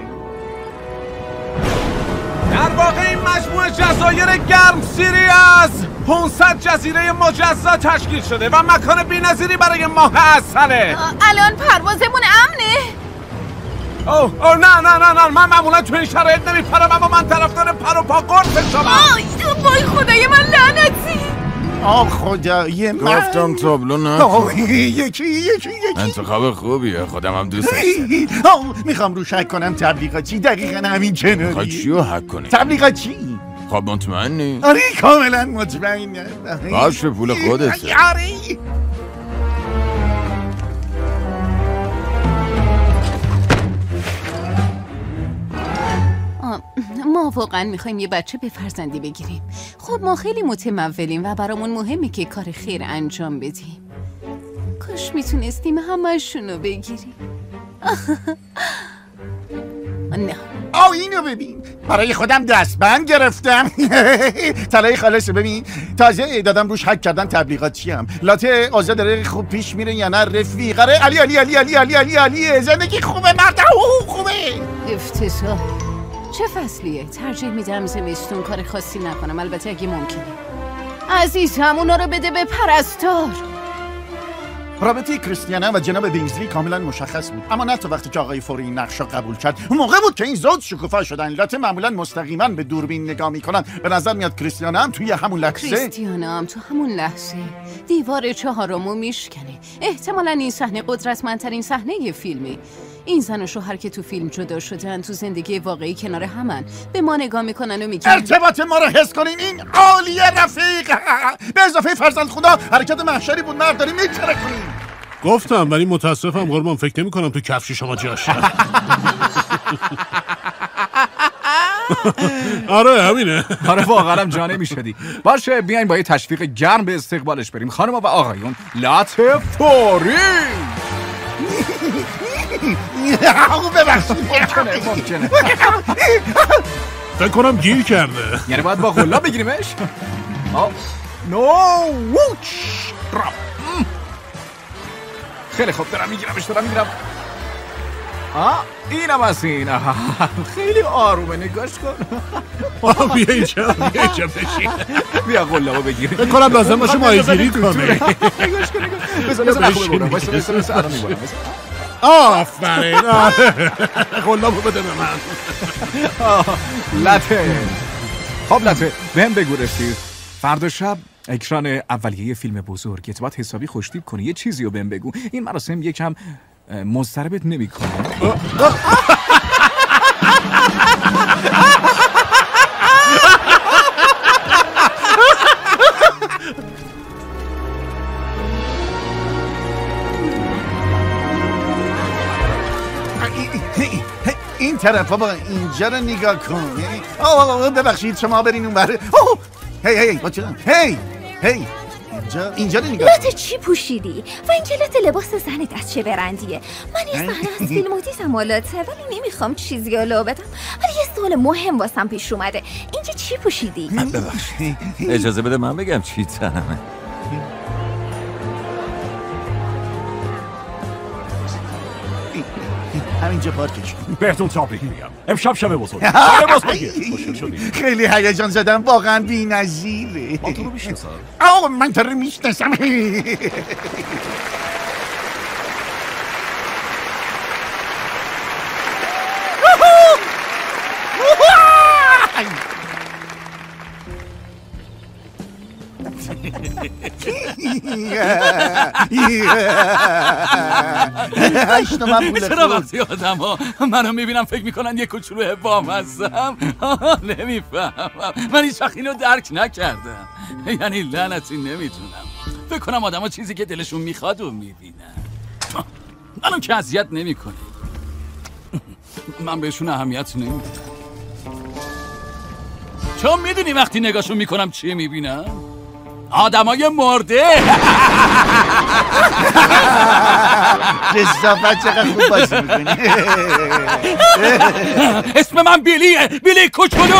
S7: در واقع این مجموعه جزایر گرم سیری از 500 جزیره مجزا تشکیل شده و مکان بی‌نظیری برای ماه عسله.
S5: الان پروازمون امنه؟
S7: اوه نه من معمولا تو این شرایط نمیپرم، اما من طرفدار پر و پا قرص شدم.
S5: وای خدای من لعنتی.
S3: خدای من،
S10: گفتم تابلو نکن.
S3: یکی
S10: انتخاب خوبیه، خودم هم دوستش دارم.
S3: میخوام رو شک کنم تبلیغاتی، دقیقا همین کناری.
S10: میخوای چی رو حک کنی؟
S3: تبلیغاتی.
S10: خب مطمئنی؟
S3: آره کاملا مطمئنم.
S10: باشه پول خودته.
S3: آره.
S5: ما واقعا میخوایم یه بچه به فرزندی بگیریم. خب ما خیلی متمولیم و برامون مهمه که کار خیر انجام بدیم. کاش میتونستیم همه‌شونو بگیریم. نه.
S3: اینو ببین، برای خودم دستبند گرفتم. طلای خالص ببین، تازه دادم روش حک کردن تبلیغاتیم. لاته آزاد داره خوب پیش میره یا نه رفیقاره؟ علی زندگی خوبه، مرد خوبه.
S5: افتضاح. چه فصلیه؟ ترجیح میدم زمستون کار خاصی نکنم، البته اگه ممکنه. عزیزم اونا رو بده به پرستار.
S3: رابطه کریستیانا و جناب بینگزلی کاملا مشخص بود، اما نه تا وقتی که آقای فوری این نقشا قبول کرد. اون موقع بود که این زود شکوفا شدن. لاته معمولا مستقیما به دوربین نگاه میکنن. به نظر میاد کریستیانا هم توی همون لحظه
S5: دیوار 4 میشکنه. احتمالاً این صحنه قدرتمندترین صحنه فیلمه. این زن و شوهر که تو فیلم جدا شدن تو زندگی واقعی کنار همن، به ما نگاه میکنن و میگن
S3: ارتباط ما رو حس کنین. این عالیه رفیق. به اضافه فرزند خدا حرکت محشری بود، مرد داریم میتره کنین.
S4: گفتم ولی متاسفم قربان، فکر نمی کنم تو کفش شما جاشه. آره همینه.
S2: آره واقعا هم جا نمیشدی. باشه بیاین با یه تشویق گرم به استقبالش بریم. خانم و آقایون لطف فوری.
S3: ببخشید
S2: ممکنه
S4: فکر کنم گیر کرده.
S2: یعنی باید با غلا بگیریمش؟ نو ووچ دراپ. خیلی خوب دارم میگیرمش. اینم از این. خیلی آرومه نگاش کن.
S4: بیا اینجا بشین.
S2: بیا غلامو بگیر.
S4: فکر کنم لازم باشه ماهیگیری کنه.
S2: نگاش کن. بذار نخواه ببرم. بذار الان میبرم.
S4: آفرین. غلامو بده به من.
S2: لطه. خب لطه بهم بگو رفیق، فردا شب اکران اولیه فیلم بزرگت باید حسابی خوشتیپ کنی. یه چیزی رو بهم بگو. این مراسم یکم مضطربت نمی‌کنه؟
S3: این طرف بابا اینجا رو نگاه کن. ببخشید شما برین اون بره. هی بچه‌ها هی اینجا رو نگاه.
S8: لات چی پوشیدی؟ و این کلات لباس زن دست چه برندیه؟ من یه صحنه از فیلمو دیدم لاته، ولی نمیخوام چیزی رو لو بدم. ولی یه سوال مهم واسم پیش اومده. اینجا چی پوشیدی؟
S10: ببخشید اجازه بده من بگم چی تنمه.
S3: همینجا پارکش کن.
S7: بهتون تابریک میگم. امشب شب بزرگ. باز بگیر. خوشحال شدیم.
S3: خیلی هیجان زدم، واقعا بی‌نظیره.
S7: من تو رو میشناسم.
S3: من تو رو میشناسم.
S2: چرا وقتی آدم ها منو میبینم فکر میکنن یه کوچولو بامزم؟ نمیفهمم. من هیچ وقت اینو درک نکردم. یعنی لعنتی نمیتونم فکر کنم آدم ها چیزی که دلشون میخواد و میبینن. منو که اذیت نمیکنه. من بهشون اهمیت نمیدم، چون میدونی وقتی نگاهشون میکنم چی میبینم؟ آدمای مرده.
S3: کثافت چقدر خوب بازی میکنی.
S2: اسم من بیلیه، بیلی کوچولو.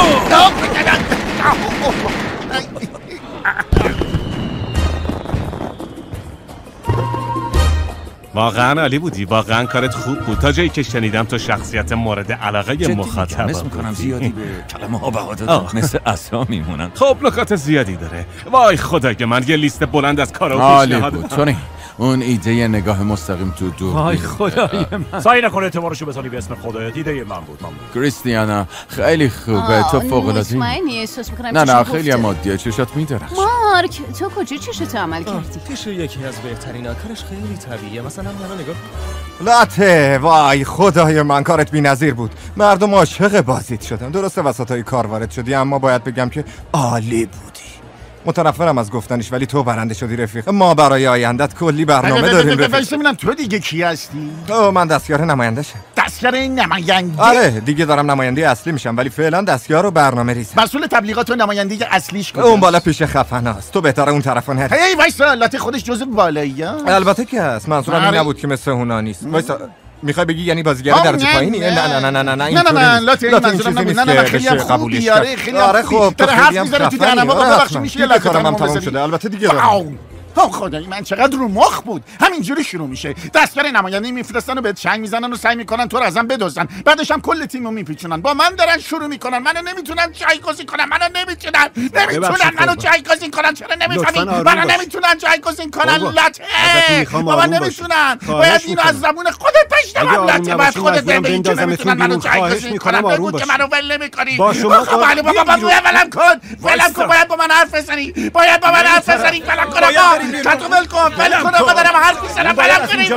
S15: واقعا عالی بودی، واقعا کارت خوب بود. تا جایی که شنیدم تو شخصیت مورد علاقه مخاطب
S10: بودی. میکنم زیادی به کلمه ها بها دادم، مثل عصا میمونن.
S15: خب نکات زیادی داره. وای خدای من، یه لیست بلند از کارا
S2: عالی بود. تونی اون ایده نگاه مستقیم تو دور.
S11: وای خدای من.
S7: سعی نکن اعتبارشو بزنی به اسم خودت. ایده من بود.
S2: کریستیانا خیلی خوبه. تو فوق العاده.
S5: مطمئنی احساس می‌کنم
S2: نه خیلی عادیه. چشات میدرخشه.
S5: مارک تو کجا چشتو عمل کردی؟
S13: تیشو یکی از بهترین کارش خیلی طبیعیه. مثلا منو نگاه.
S16: لاته وای خدای من، کارت بی‌نظیر بود. مردم عاشق بازیت شدن. درسته وسطای کار وارد شدی، اما باید بگم که عالی بودی. متنفرم از گفتنش ولی تو برنده شدی رفیق. ما برای آیندت کلی برنامه داریم رفیق.
S3: ببینم تو دیگه کی هستی؟
S16: من دستیار نماینده‌شم.
S3: دستیار نماینده؟
S16: آره دیگه دارم نماینده اصلی میشم، ولی فعلا دستیار و برنامه ریزم.
S3: مسئول تبلیغات و نماینده اصلیش کجاست؟
S16: اون بالا پیش خفناست. تو بهتره اون طرفو نری.
S3: هی وایسا، لاته خودش جزء بالاییه.
S16: البته که هست. منظورم این نبود که مثل اونا نیست. وایسا میخوای بگی یعنی بازیگر درجه پایینی؟
S3: نه لاته منظورم نبود. نه خیلی خوبی. آره خب تو حرف میذاری تو دهنم. ببخشید میشه لاته
S16: کارم تموم شده. البته دیگه دارم.
S3: خدای من چقدر رو مخ بود. همینجوری شروع میشه. دستیار نماینده میفرستن و به چنگ میزنن و سعی میکنن تو رو ازم بدزدن. بعدش هم کل تیمو میپیچونن. با من دارن شروع میکنن. منو نمیتونن جایگزین کنن. منو جایگزین کنن. چرا نمیفهمی؟ منو نمیتونن جایگزین کنن. لاته بابا نمیتونن. باید اینو از زبون خودت بشنوم. لاته بعد خودت ببین که نمیتونن منو جایگزین کنن. بگو که منو ول نمیکنی. بابا ولم کن. باید با من حرف بزنی. چطور ول کن آقا دارم حرف میزنم. بلم کنی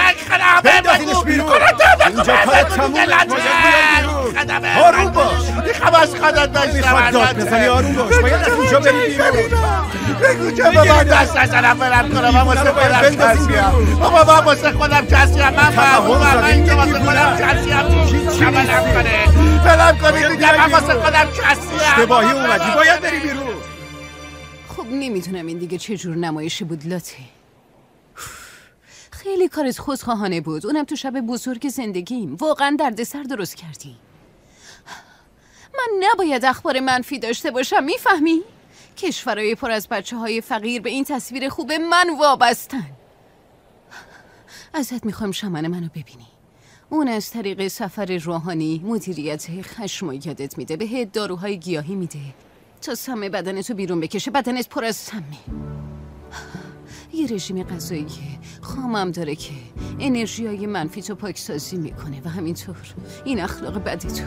S3: بگو اینجا کار تمومه. آروم باش. نمیخوام از خودت داشتم
S16: داد بزنی آروم باش باید از اینجا بری بیرون
S3: بگو که بابا دست نزنم برم کنم من واسه خودم کسیم بابا من واسه خودم کسیم من محبوبم من اینجا واسه خودم کسیم شمالم کنه فلم کنید دیگه من واسه خودم کسیم
S16: اشتباهی اومدی باید بری بیرون.
S5: خب نمیدونم این دیگه چه جور نمایشی بود لاته. خیلی کارت خودخواهانه بود، اونم تو شب بزرگ زندگیم. واقعا دردسر درست کردی. من نباید اخبار منفی داشته باشم، میفهمی؟ کشورهای پر از بچه‌های فقیر به این تصویر خوب من وابستن. ازت میخوام شمن منو ببینی. اون از طریق سفر روحانی مدیریت خشم و یادت میده، بهت داروهای گیاهی میده تا سم بدنتو بیرون بکشه. بدنت پر از سمه. یه رژیم غذایی خامم داره که انرژیای منفی تو پاکسازی میکنه و همینطور این اخلاق بدی تو.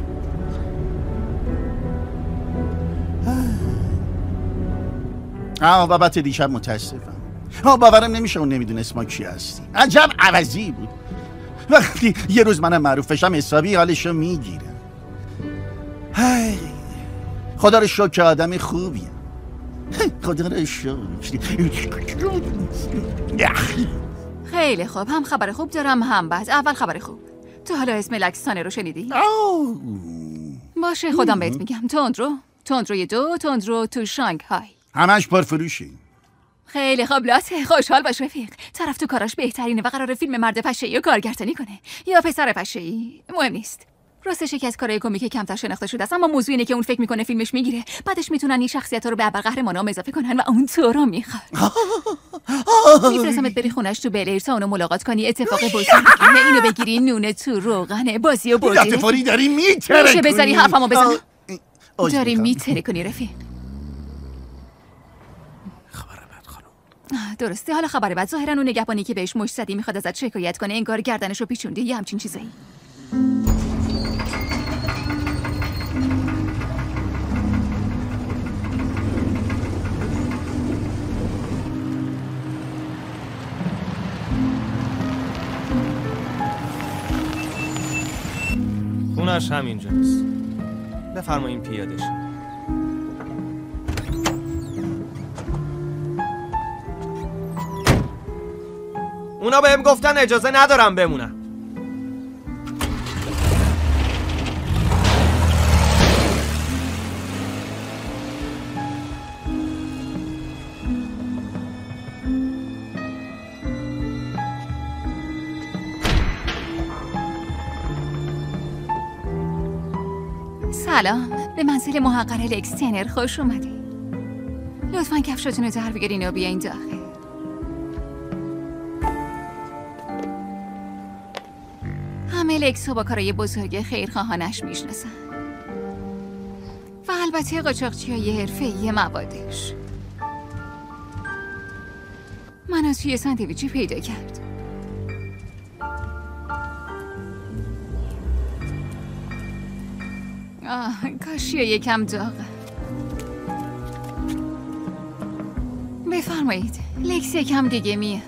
S3: بابت دیشب متاسفم. باورم نمیشه اون نمیدونست ما کی هستیم. عجب عوضی بود. وقتی یه روز منم معروف بشم حسابی حالشو میگیرم. خدا رو شکر که آدم خوبیه. خدا رو شکر.
S8: خیلی خوب، هم خبر خوب دارم هم بد. اول خبر خوب، تو حالا اسم لکسانه رو شنیدی؟ باشه خودم بهت میگم. تندروی 2 تندرو تو شانگهای
S3: همش پرفروشی.
S8: خیلی خوب لاته، خوشحال باش رفیق. طرف تو کاراش بهترینه و قراره فیلم مرد پشه‌ای رو کارگردانی کنه یا پسر پشه‌ای، مهم نیست. راستش یکی از کارهای کمک کمتر شناخته شده است، اما موضوع اینه که اون فکر میکنه فیلمش میگیره، بعدش میتونن این شخصیت‌ها رو به ابرقهرمانام اضافه کنن و اون تو رو میخواد. میفرستمت بری خونش تو بلیر تا اونو ملاقات کنی. اتفاق بزرگی اینو بگیری نونه تو روغن بازی و بردی.
S3: لطفاری داری میتره
S8: میشه بذاری حرفمو بزن. داری میتره کنی رفیق. درسته. حالا خبر بعد، ظاهرا اون نگهبانی که بهش مشت زدی میخواد ازت شکایت کنه، انگار گردنشو پیچوندی یا همچین چیزایی.
S9: خونش همینجاست. بفرمایین پیاده شید. اونا بهم گفتن اجازه ندارم بمونم.
S8: سلام، به منزل محقر لکستنر خوش اومدی. لطفاً کفشاتون رو در بگیرین و بیاین داخل. همه لکسو با کارای بزرگ خیرخواهانش میشناسن و البته قاچاقچیای حرفه‌ای موادش. من از توی ساندویچی پیدا کرد. کاشیه یکم داغه. بفرمایید، لکس یکم دیگه میاد.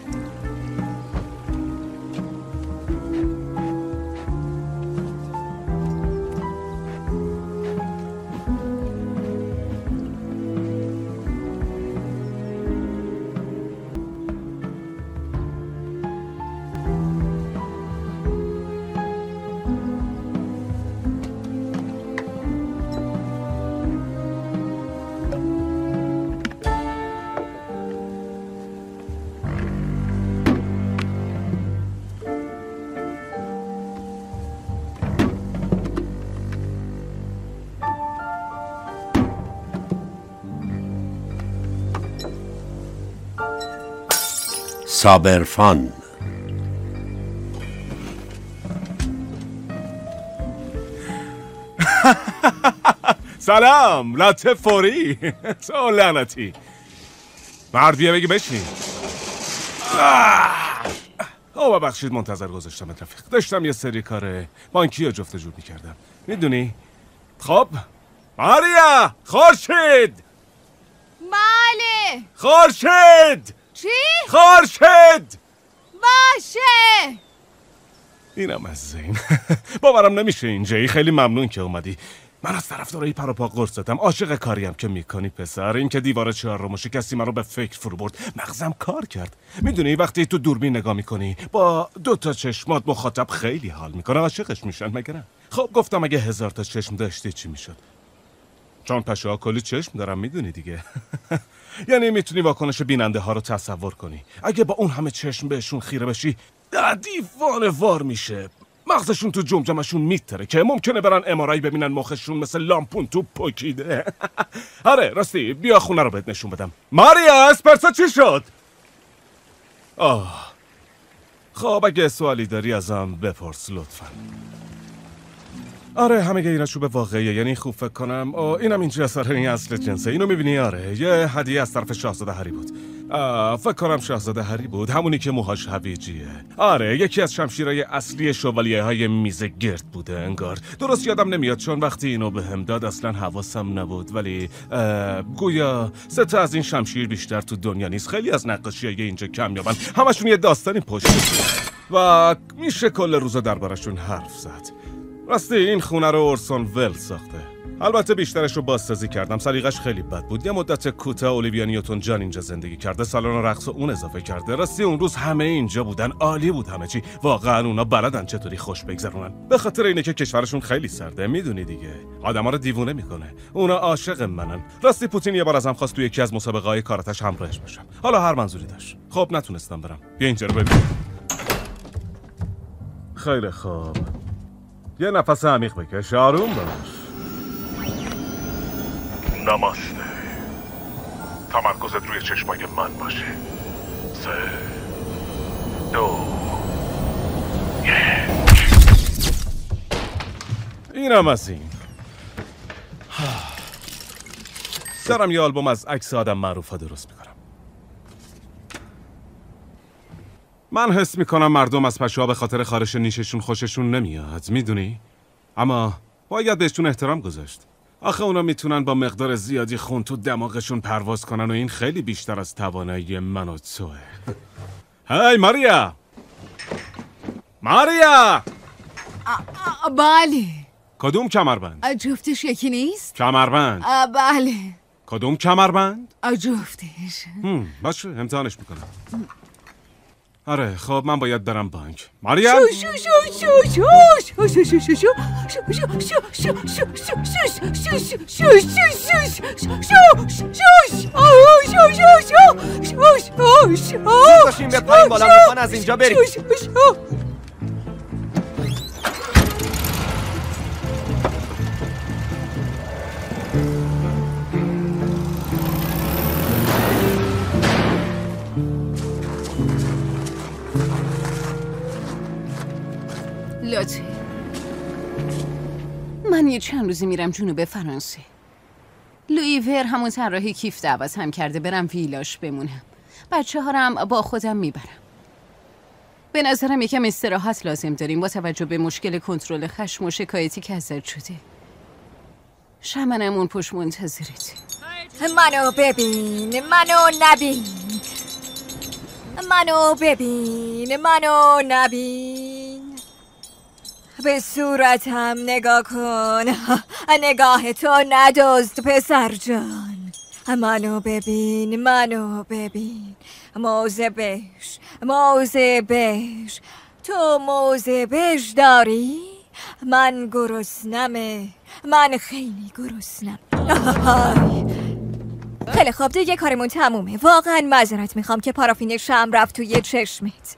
S1: صابرفان.
S15: سلام لاته فوری. تو لعنتی مرد بیا بگی بشین. ببخشید منتظر گذاشتم رفیق. داشتم یه سری کار بانکی رو جفت جور میکردم میدونی. خب ماریا خورشید.
S8: بله
S15: خورشید.
S8: چی؟
S15: خورشید
S8: باشه.
S15: اینم از زین. باورم نمیشه اینجایی. خیلی ممنون که اومدی. من از طرفدارای پر و پا قرص دادم. عاشق کاریم که میکنی پسر. این که دیوار 4 رو شکستی منو به فکر فرو برد. مغزم کار کرد. میدونی وقتی تو دوربین نگاه میکنی با 2 تا چشمات مخاطب خیلی حال میکنه. عاشقش میشن مگه نه؟ خب گفتم اگه 1000 تا چشم داشتی چی میشد؟ چون پشه‌ها کلی چشم دارم میدونی دیگه. یعنی میتونی واکنش بیننده ها رو تصور کنی. اگه با اون همه چشم بهشون خیره بشی دیوانه وار میشه. مغزشون تو جمجمشون میتره که ممکنه برن امارای ببینن مخشون مثل لامپون تو پکیده. آره راستی بیا خونه رو بهت نشون بدم. ماریا اسپرسو چی شد؟ خب اگه سوالی داری ازم بپرس لطفا. آره همه اینا چوب واقعیه، یعنی خوب فکر کنم اینم اینجا اثر این اصل جنسه. اینو میبینی؟ آره یه هدیه از طرف شاهزاده هری بود. فکر کنم شاهزاده هری بود، همونی که موهاش هویجیه. آره یکی از شمشیرهای اصلی شوالیه های میز گرد بوده انگار. درست یادم نمیاد چون وقتی اینو بهم داد اصلا حواسم نبود، ولی گویا 3 تا از این شمشیر بیشتر تو دنیا نیست. خیلی از نقاشی‌های اینجا کمیابن، همشون یه داستانی پشتشون و میشه کل روزا دربارشون حرف زد. راستی این خونه رو اورسون ولز ساخته. البته بیشترش رو بازسازی کردم، سلیقش خیلی بد بود. یه مدت کوتاه اولیویا نیوتن جان اینجا زندگی کرده، سالن رقص اون اضافه کرده. راستی اون روز همه اینجا بودن، عالی بود همه چی. واقعا اونا بلدن چطوری خوش بگذرونن. به خاطر اینه که کشورشون خیلی سرده، میدونی دیگه. آدما رو دیوونه میکنه. اونا عاشق منن. راستی پوتین یه بار ازم خواست توی یکی از مسابقه‌های کاراتش همراهش بشم. حالا هر منظوری داشت. خب نتونستم برم. بیا اینجا رو ببین. خیلی خوب. یه نفس عمیق بکش، آروم باش.
S17: نماسته. تمرکزت روی چشمای من باشه. 3 2 1.
S15: اینم از این. دارم یه آلبوم از عکس آدم معروفا درست میکنم. من حس میکنم مردم از پشه‌ها به خاطر خارش نیششون خوششون نمیاد، میدونی؟ اما باید بهشون احترام گذاشت. آخه اونا میتونن با مقدار زیادی خون تو دماغشون پرواز کنن و این خیلی بیشتر از توانایی من و توه. هی ماریا! ماریا!
S5: بله.
S15: کدوم کمربند؟
S5: جفتش یکی نیست؟
S15: کمربند.
S5: بله.
S15: کدوم کمربند؟
S5: جفتش.
S15: باشه امتحانش میکنم. آره خب من باید برم بانک. ماریا
S18: باشیم به پایین بالا میخوان از اینجا بریم.
S5: لطفی من یه چند روزی میرم جنوب فرانسه. لویور همون طراحی کیف دعوت هم کرده برم ویلاش بمونم. بچه ها هم با خودم میبرم. به نظرم یکم استراحت لازم داریم با توجه به مشکل کنترل خشم و شکایتی که ازت شده. شمنم اون پشت منتظرت.
S8: منو ببین، منو نبین. منو ببین، منو نبین. به صورتم نگاه کن، نگاه تو ندزد پسر جان. منو ببین، منو ببین. موزه بش، موزه بش. تو موزه بش داری؟ من گرسنمه، من خیلی گرسنم. خیلی خوب دیگه کارمون تمومه. واقعا معذرت میخوام که پارافین شم رفت توی چشمت.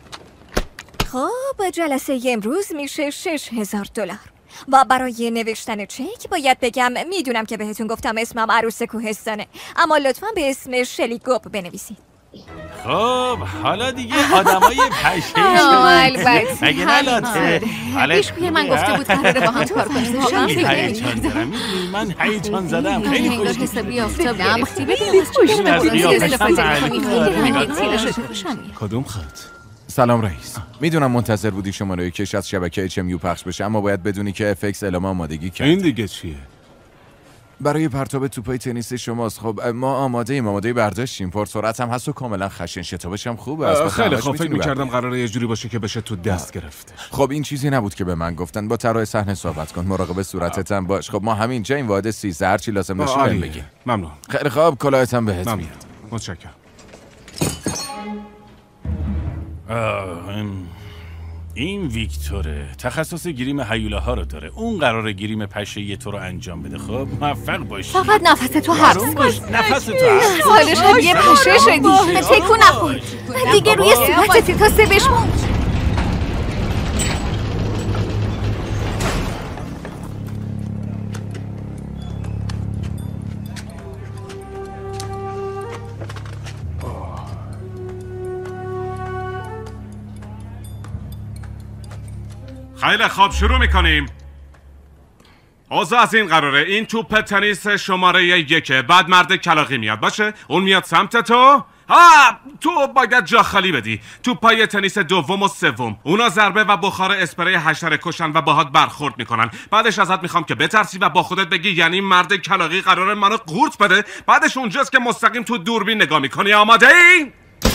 S8: خب جلسه امروز میشه $6,000 و برای نوشتن چک باید بگم میدونم که بهتون گفتم اسمم عروس کوهستانه، اما لطفا به اسم شلی گوب بنویسید.
S10: خب حالا دیگه آدمای پشه
S5: البته
S10: مگه نلاته؟
S5: پیش که من گفته بود قراره با هم کار کنیم.
S10: خیلی هیجان دارم، میدونی من هیجان زدم. خیلی خوش
S5: حسابی آفتاب وقتی ببینید
S15: کدوم خط؟
S19: سلام رئیس. میدونم منتظر بودی شماره کش از شبکه HMU پخش بشه، اما باید بدونی که FX اعلام آمادگی کرد.
S15: این دیگه چیه؟
S19: برای پرتاب توپای تنیس شماست. خب ما آماده برداشتیم. پرسرعت هم هست و کاملا خشن. شتابش هم خوبه.
S15: خیلی خوب. فکر می‌کردم قراره یه جوری باشه که بشه تو دست گرفته.
S19: خب این چیزی نبود که به من گفتن. با طراح صحنه صحبت کن. مراقب صورتت هم باش. خب ما همینجا این واحد 13 هر چی لازم باشه بگی.
S15: ممنون.
S19: خیلی خوب. کلاهت هم بهت میاد.
S15: متشکرم.
S20: این ویکتوره تخصص گریم هیولاها رو داره. اون قراره گریم پشه تو رو انجام بده. خب موفق باشی.
S8: فقط نفستو حبس کن.
S20: نفستو حبس کن.
S8: حالا شبیه پشه شدی. تکون نخور. دیگه روی صورتتی تا سه بشمون.
S15: خیلی خوب شروع میکنیم. اوضاع از این قراره. این توپ تنیس شماره 1. بعد مرد کلاغی میاد باشه. اون میاد سمت تو. تو باید جا خالی بدی. توپای تنیس 2 و 3 اونا ضربه و بخار اسپری حشره کشن و باهات برخورد میکنن. بعدش ازت میخوام که بترسی و با خودت بگی یعنی مرد کلاغی قراره منو قورت بده. بعدش اونجاست که مستقیم تو دوربین نگاه میکنی. آماده ای؟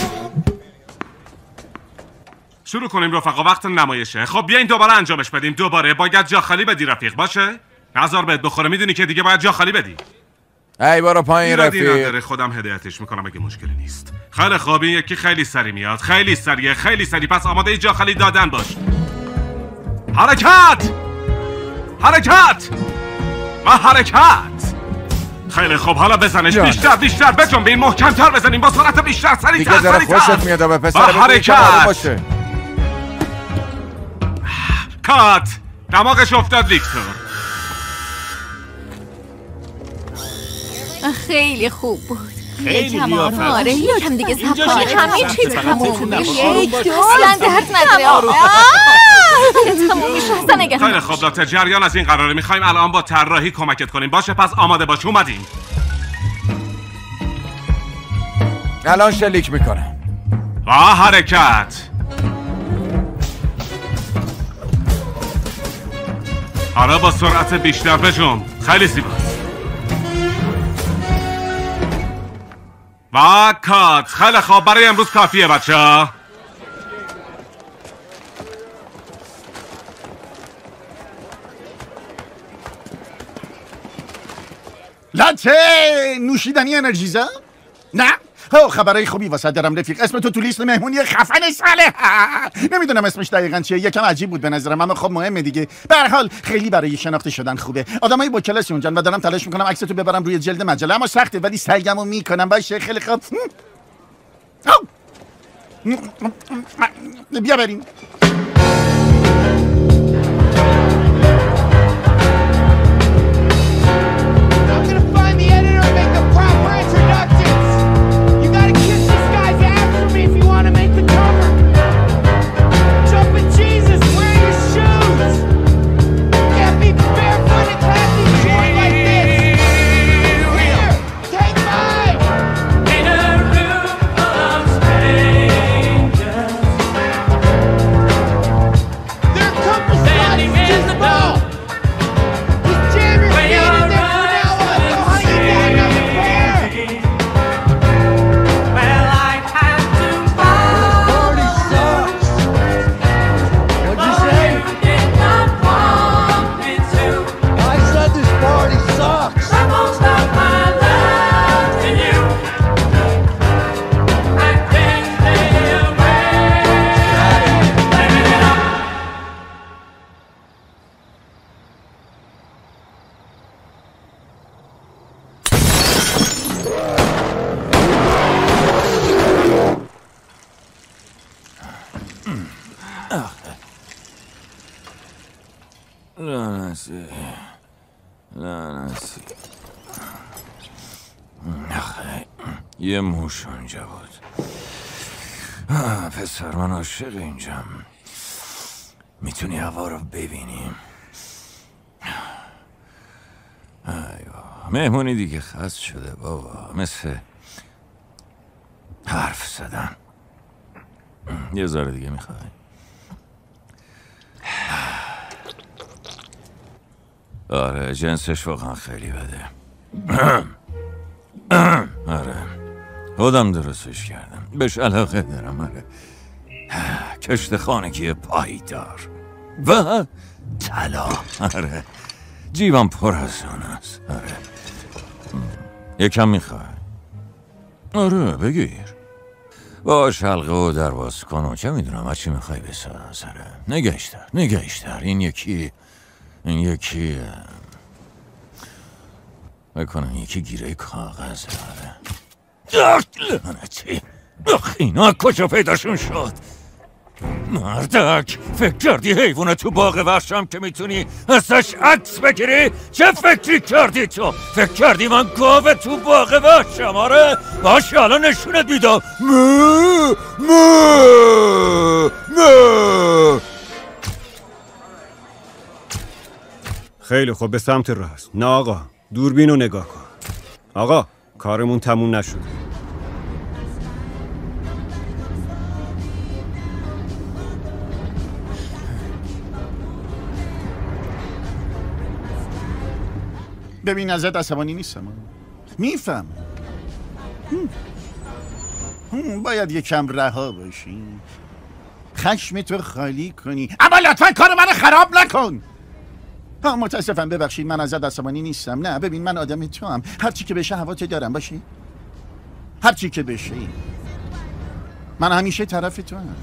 S15: شروع کنیم رفقا. وقت نمایشه. خب بیاین دوباره انجامش بدیم. دوباره باید جا خالی بدی رفیق باشه. نظر بهت بخوره. میدونی که دیگه باید جا خالی بدی.
S19: ای برو پایین رفیق.
S15: خودم هدایتش میکنم اگه مشکلی نیست. خیلی خوب. این یکی خیلی سری میاد. خیلی سریه. خیلی سری. پس آماده جا خالی دادن باش. حرکت حرکت و حرکت. خیلی خوب. حالا بزنش. بیشتر بجنبین. محکمتر بزنین. با سرعت بیشتر. سریعتر.
S19: دیگه داره خوشت میاد به پسر
S15: حرکت باشه. کات. دماغش افتاد ویکتور.
S8: خیلی خوب بود.
S20: خیلی قیافت.
S8: آره یکم دیگه
S20: اینجا
S8: صفحه
S20: شکل
S8: همه
S20: نباشه.
S8: چیز
S20: فقط
S8: تموم
S20: تکون
S8: میشه.
S20: نخور.
S8: اصلا درد نداره. تموم میشه. اصلا نگران
S15: خیلی خوب لاته. جریان از این قراره. میخوایم الان با طراحی کمکت کنیم. باشه پس آماده باش. اومدیم.
S19: الان شلیک میکنم.
S15: حرکت. حالا با سرعت بیشتر بجنب. خیلی زیباست. و کات. خیلی خوب. برای امروز کافیه بچه ها.
S3: لاته نوشیدنی انرژیزا؟ نه؟ خبرای خوبی واسه دارم رفیق. اسم تو لیست مهمونی خفن ساله. نمیدونم اسمش دقیقاً چیه. یکم عجیب بود به نظرم اما خب مهمه دیگه. به هر حال خیلی برای شناخته شدن خوبه. آدمای با کلاسی اونجان و دارم تلاش میکنم عکس تو ببرم روی جلد مجله. اما سخته ولی سعیمو میکنم. باشه خیلی خوب. بیا بریم.
S10: لعنتی یه موش اونجا بود. پسر من عاشق اینجام. میتونی هوا رو ببینیم؟ ایوه مهمونی دیگه خاص شده بابا. مثل حرف زدن. یه ذره دیگه میخوای؟ آره جنسش واقعا خیلی بده. آره خودم درستش کردم، بهش علاقه دارم. آره کشت خانگی پایدار و طلا. آره جیبم پر از اون است. آره یکم میخوای؟ آره بگیر. باش حلقه و درواز کن و چه میدونم از چی میخوای بساز. آره نگهش دار. این یکی بکنم یکی گیره کاغذ. آره لعنتی اینا کجا پیداشون شد؟ مردک فکر کردی حیوانه تو باغ وحشم که میتونی ازش عکس بگیری؟ چه فکری کردی تو؟ فکر کردی من گاو تو باغ وحشم؟ آره باشه الان نشونت میدم.
S6: خیلی خوب به سمت راست. نه آقا دوربین رو نگاه کن. آقا کارمون تموم نشده.
S3: ببین ازت عصبانی نیستم، میفهم. باید یکم رها باشی، خشم تو خالی کنی، اما لطفا کار منو خراب نکن. متاسفم ببخشید من ازت عصبانی نیستم. نه ببین من آدم تو هم، هرچی که بشه هوا تو دارم باشی، هرچی که بشه من همیشه طرف تو هم.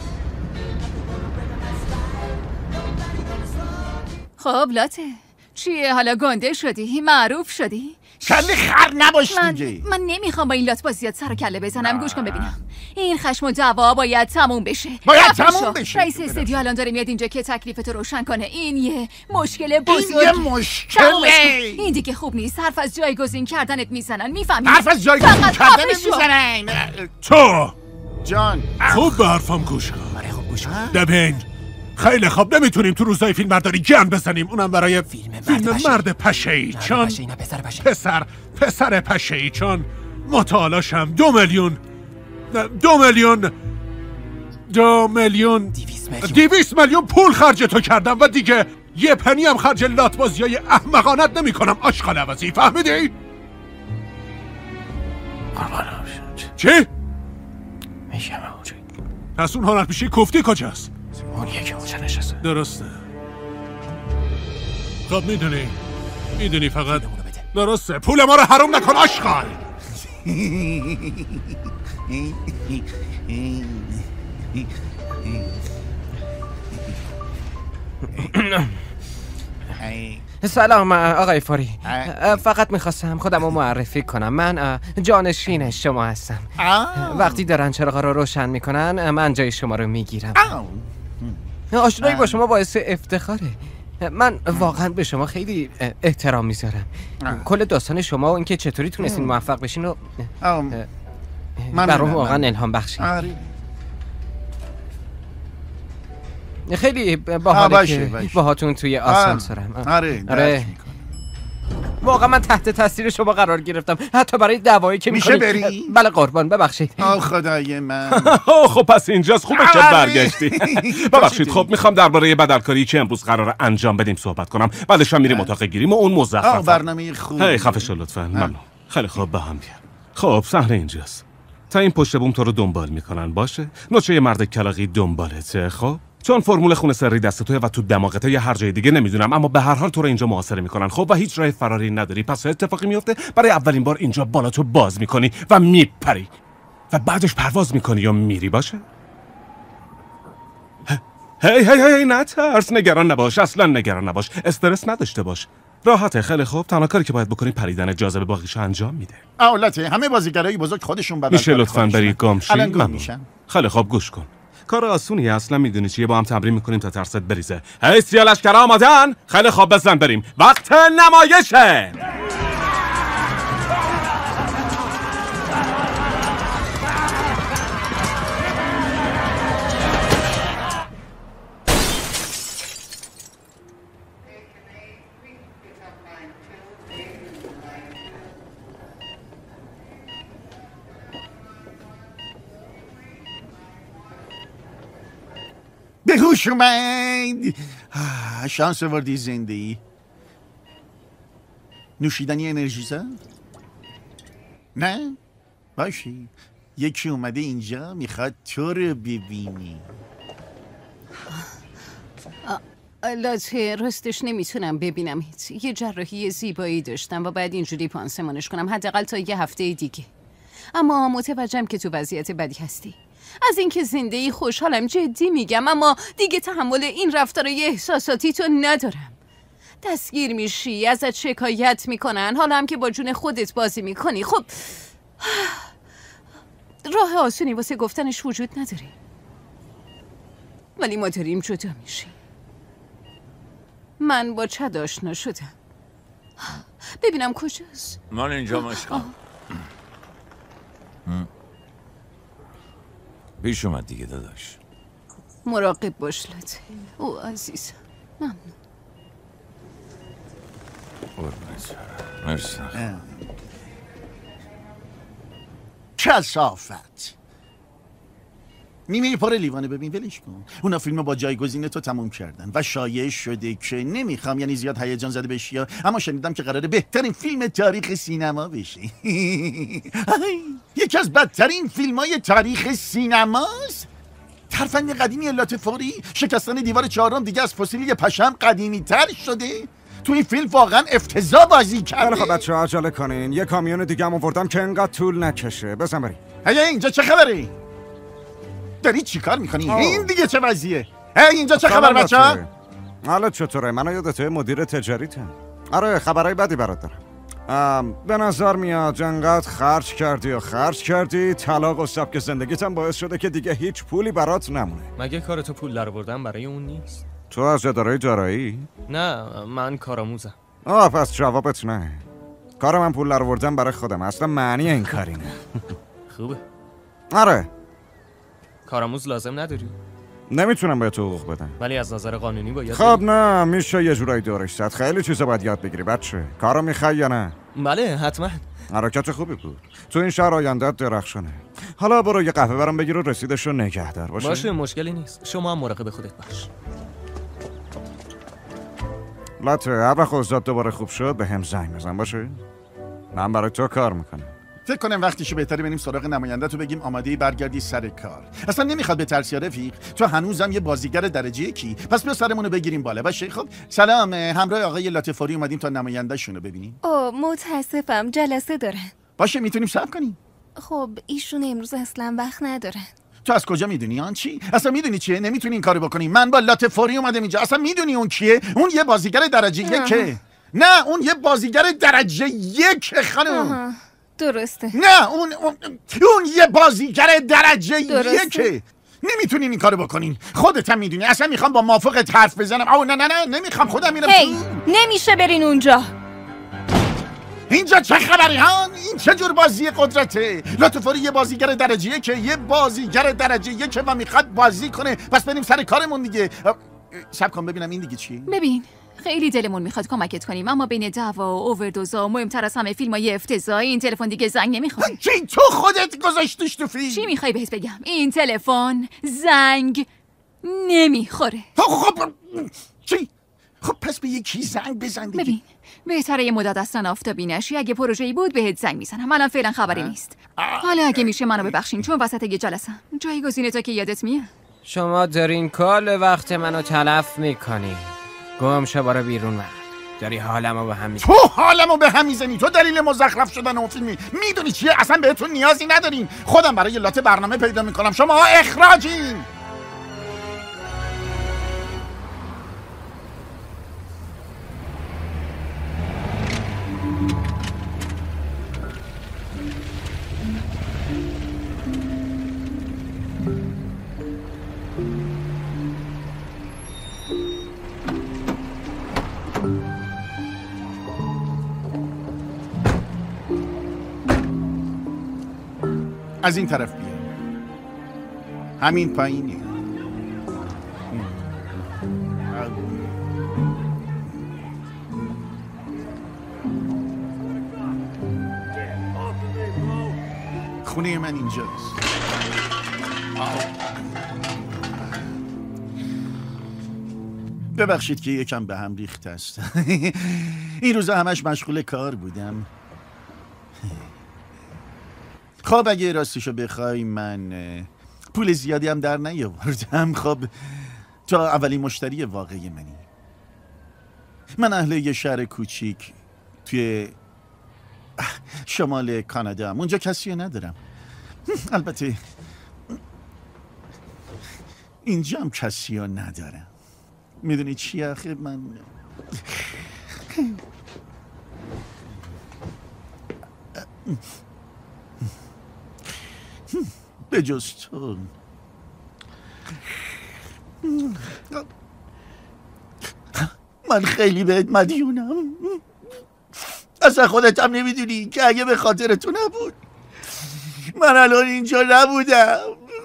S5: خب لاته چیه حالا گنده شدی؟ معروف شدی؟
S3: کلی خر نباش دیگه.
S5: من نمیخوام با این لات بازیات سر و کله بزنم. گوش کن ببینم، این خشم و دعوا باید تموم بشه. رئیس استودیو الان داره میاد اینجا که تکلیفتو روشن کنه. این یه مشکل بزرگ.
S3: این یه مشکله.
S5: این دیگه خوب نیست. حرف از جایگزین کردنت میزنن. میفهمی؟
S3: حرف از جایگزین کردنت میزنن.
S4: تو
S3: جان
S4: خوب به حرفم گوش کن. ببین خیلی خوب نمیتونیم تو روزای فیلم برداری گند بزنیم، اونم برای فیلم مرد پشه‌ای. چون پسر پشه‌ای. چون مطالعه‌شم 2 میلیون 200 میلیون پول خرج تو کردم و دیگه یه پنی هم خرج لاتبازیای احمقانت نمی کنم. آشغال عوضی، فهمیدی؟ چی؟
S9: میگم اونجا.
S4: پس اون هنرپیشه کوفتی کجاست؟
S9: اون یکی اونجا نشسته.
S4: درسته. خب میدونی فقط درسته پول ما رو حرام نکن آشغال.
S9: سلام آقای فوری. فقط میخواستم خودم رو معرفی کنم. من جانشین شما هستم. وقتی دارن چراغا رو روشن میکنن من جای شما رو میگیرم. آشنایی با شما باعث افتخاره. من واقعا به شما خیلی احترام میذارم. کل داستان شما و اینکه چطوری تونستین موفق بشین و برام واقعا الهام بخشید. خیلی باحاله که باهاتون توی آسانسورم.
S3: آره
S9: واقعا من تحت تاثیر شما قرار گرفتم، حتی برای دعوایی که
S3: میشه بری؟
S9: بله قربان ببخشید.
S3: خدای من.
S15: خب پس اینجاست. خوبه که برگشتی. ببخشید خب میخوام درباره بدلکاری که امروز قراره انجام بدیم صحبت کنم. بعدش هم میریم اتاق گیریم و اون مزخرفه.
S3: برنامه خوبه.
S15: هی خفه شو لطفاً. ممنون. خیلی خوب به هم بیا. خب صحنه اینجاست. تا این پشت بوم تو رو دنبال میکنن باشه. نوچه مرد کلاغی دنبالته. خب چون فرمول خون سری دست توه و تو دماغته یا هر جای دیگه نمیدونم، اما به هر حال تو رو اینجا محاصره میکنن. خب و هیچ راه فراری نداری. پس اتفاقی میفته برای اولین بار اینجا بالاتو باز میکنی و میپری و بعدش پرواز میکنی یا میری. باشه؟ هی نترس، نگران نباش، اصلا نگران نباش، استرس نداشته باش، راحته. خیلی خوب. تنها کاری که باید بکنی پریدن جاذبه باقیشو انجام میده.
S3: اولته همه بازیگرای بزرگ خودشون بدل
S15: میشه لطفاً بری گم شی؟
S3: الان گم میشم.
S15: خیلی خوب گوش کن. کار آسونیه، اصلا میدونی چیه. با هم تمرین میکنیم تا ترست بریزه. هی سیاه لشکر آمادن؟ خیلی خوب بزن بریم. وقت نمایشه.
S3: به هوش اومد. شانس آوردی زنده ای. نوشیدنی انرژیزا؟ نه؟ باشی یکی اومده اینجا میخواد تو رو ببینی.
S5: لاته راستش نمیتونم ببینمت. یه جراحی زیبایی داشتم و بعد اینجوری پانسمانش کنم، حداقل تا یه هفته دیگه. اما متوجهم که تو وضعیت بدی هستی. از اینکه زندگی خوشحالم، جدی میگم، اما دیگه تحمل این رفتارای احساساتی تو ندارم. دستگیر میشی، ازت شکایت میکنن، حالا هم که با جون خودت بازی میکنی. خب راه آسونی واسه گفتنش وجود نداره، ولی ما داریم جدا میشیم. من با چد آشنا شدم. ببینم کجاست.
S10: من اینجا مشکم. پیش اومد دیگه داداش.
S5: مراقب باش لاته. او عزیزم. ممنون.
S10: مرسی.
S3: کثافت. میمیری پر لیوانه. ببین ولش کن. اونا فیلم با جایگزین تو تموم کردن و شایع شده که نمیخوام یعنی زیاد هیجان زده بشی، اما شنیدم که قراره بهترین فیلم تاریخ سینما بشه. یکی از بدترین فیلمای تاریخ سینماست. ترفند قدیمی علت فوری، شکستن دیوار چهارم دیگه از فسیلی پشم قدیمی تر شده. تو این فیلم واقعا افتضاح بازی کرده.
S6: خب بچه‌ها عجله کنین، یه کامیون دیگه هم آوردم که انقدر طول نکشه. بزن بریم.
S3: اینجا چه خبره؟ داری چی کار میکنی؟ این دیگه چه وضعیه؟ اینجا چه خبر بچه‌ها؟
S6: حالا چطوره؟ من یادته مدیر تجاریتم. آره خبرای بدی برات دارم. به نظر میاد انقدر خرج کردی طلاق و سبک زندگیت هم باعث شده که دیگه هیچ پولی برات نمونه.
S13: مگه کار تو پول درآوردن برای اون نیست؟
S6: تو از اداره دارایی؟
S13: نه من کارآموزم.
S6: پس جوابت نه. کار من پول درآوردن برای خودم، اصلا معنی این کاری نه.
S13: خوبه.
S6: آره.
S13: کارآموز لازم نداری؟
S6: نمیتونم بهت حقوق بدم.
S13: ولی از نظر قانونی باید.
S6: خب نه میشه یه جورایی دورش زد. خیلی چیزا باید یاد بگیری بچه. کارو میخوای یا نه؟
S13: بله حتما.
S6: حرکت خوبی بود. تو این شهر آینده‌ات درخشانه. حالا برو یه قهوه برام بگیر و رسیدش رو نگه دار.
S13: باشه مشکلی نیست. شما هم مراقب خودت باش.
S6: لاته هر وقت دوباره خوب شد به هم زنگ بزن باشه. من برای تو کار میکنم.
S3: فکر کنم وقتیشه بهتره بریم سراغ نماینده تو بگیم آماده‌ای برگردی سر کار. اصلا نمیخواد به ترسی رفیق. تو هنوزم یه بازیگر درجه یکی. پس بیا سرمونو بگیریم بالا. باشه خب سلام، همراه آقای لاتفوری اومدیم تا نماینده شونو ببینیم.
S8: متاسفم جلسه دارن.
S3: باشه میتونیم صبر کنیم.
S8: خب ایشون امروز اصلا وقت ندارن.
S3: تو از کجا میدونی آن چی؟ اصلا میدونی چیه؟ نمیتونی این کارو بکنی. من با لاتفوری اومدم اینجا. اصلا میدونی اون کیه؟ اون یه بازیگر درجه یکه. نه اون یه بازیگر درجه یک خانم.
S8: درسته.
S3: نه اون یه بازیگر درجه یکه. نمیتونین این کارو بکنین. خودت هم میدونی. اصلا میخوام با موافقت حرف بزنم. نه نمیخوام، خودم میرم.
S12: نمیشه برین اونجا.
S3: اینجا چه خبری ها؟ این چه جور بازی قدرته؟ لاتفوری یه بازیگر درجه یکه، یه بازیگر درجه یکه و میخواد بازی کنه. پس بریم سر کارمون دیگه. صبر کن ببینم این دیگه چیه؟
S21: ببین خیلی دلمون میخواد کمکت کنیم، اما بین دعوا و اووردوزا مهمتر از همه فیلمای افتضاحی این تلفن دیگه زنگ نمیخوره.
S3: چی تو خودت گذاشتیش تو فیلم؟
S21: چی میخوای بهت بگم؟ این تلفن زنگ نمیخوره.
S3: خب چی؟ خب پس به یکی زنگ بزن دیگه.
S21: ببین بهتره یه مدت اصلا آفتابی نشی. اگه پروژه‌ای بود بهت زنگ میزنم. الان فعلا خبری نیست. حالا اگه میشه منو ببخشین چون وسط یه جلسه‌ام. جایگزین تو که یادت میاد.
S9: شما دارین کل وقت منو تلف میکنی. گم شو برو بیرون. من داری حالمو به هم میزنی.
S3: تو حالمو به هم میزنی. تو دلیل مزخرف شدن اون فیلمی. میدونی چیه؟ اصلا بهتون نیازی ندارین. خودم برای لاته برنامه پیدا میکنم. شما اخراجین. از این طرف بیا. همین پایینی. خونه من اینجاست. ببخشید که یکم به هم ریخته است. این روزا همش مشغول کار بودم. خب اگه راستشو بخوای من پول زیادی هم در نیاوردم. خب تا اولین مشتری واقعی منی. من اهل یه شهر کوچیک توی شمال کانادا هم. اونجا کسی رو ندارم. البته اینجا هم کسی رو ندارم. میدونی چی آخه من به جز تو من خیلی بهت مدیونم. اصلا خودت هم نمیدونی که اگه به خاطر تو نبود من الان اینجا نبودم.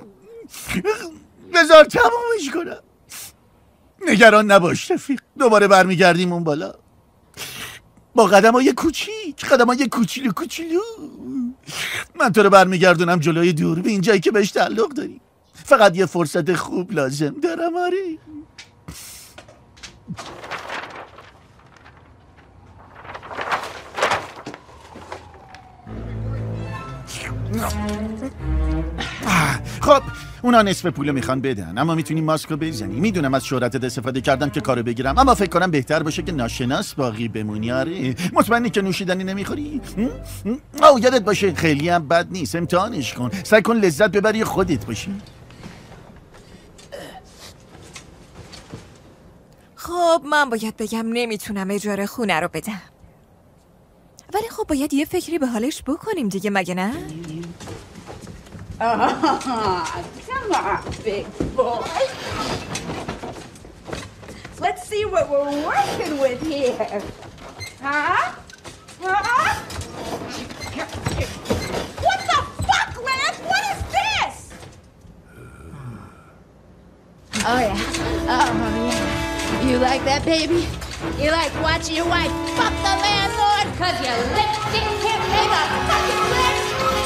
S3: بذار تمومش کنم. نگران نباش رفیق، دوباره برمیگردیم اون بالا با قدمای کوچیک، قدمای کوچولو کوچولو. من تو رو برمیگردونم جلوی دوربین، جایی که بهش تعلق داری. فقط یه فرصت خوب لازم دارم. آره خب اونا نصف پولو میخوان بدن، اما میتونی ماسکو بزنی. میدونم از شهرتت استفاده کردم که کارو بگیرم، اما فکر کنم بهتر باشه که ناشناس باقی بمونی. آره مطمئنی که نوشیدنی نمیخوری؟ یادت باشه خیلی هم بد نیست، امتحانش کن. سعی کن لذت ببری خودت باشی.
S8: خب من باید بگم نمیتونم اجاره خونه رو بدم، ولی خب باید یه فکری به حالش بکنیم دیگه، مگه نه؟
S14: Come on, big boy. Let's see what we're working with here. Huh? What the fuck, Lance? What is this? Oh, yeah. Oh, yeah. You like that, baby? You like watching your wife fuck the landlord? Cause your lips didn't give me the fucking lips?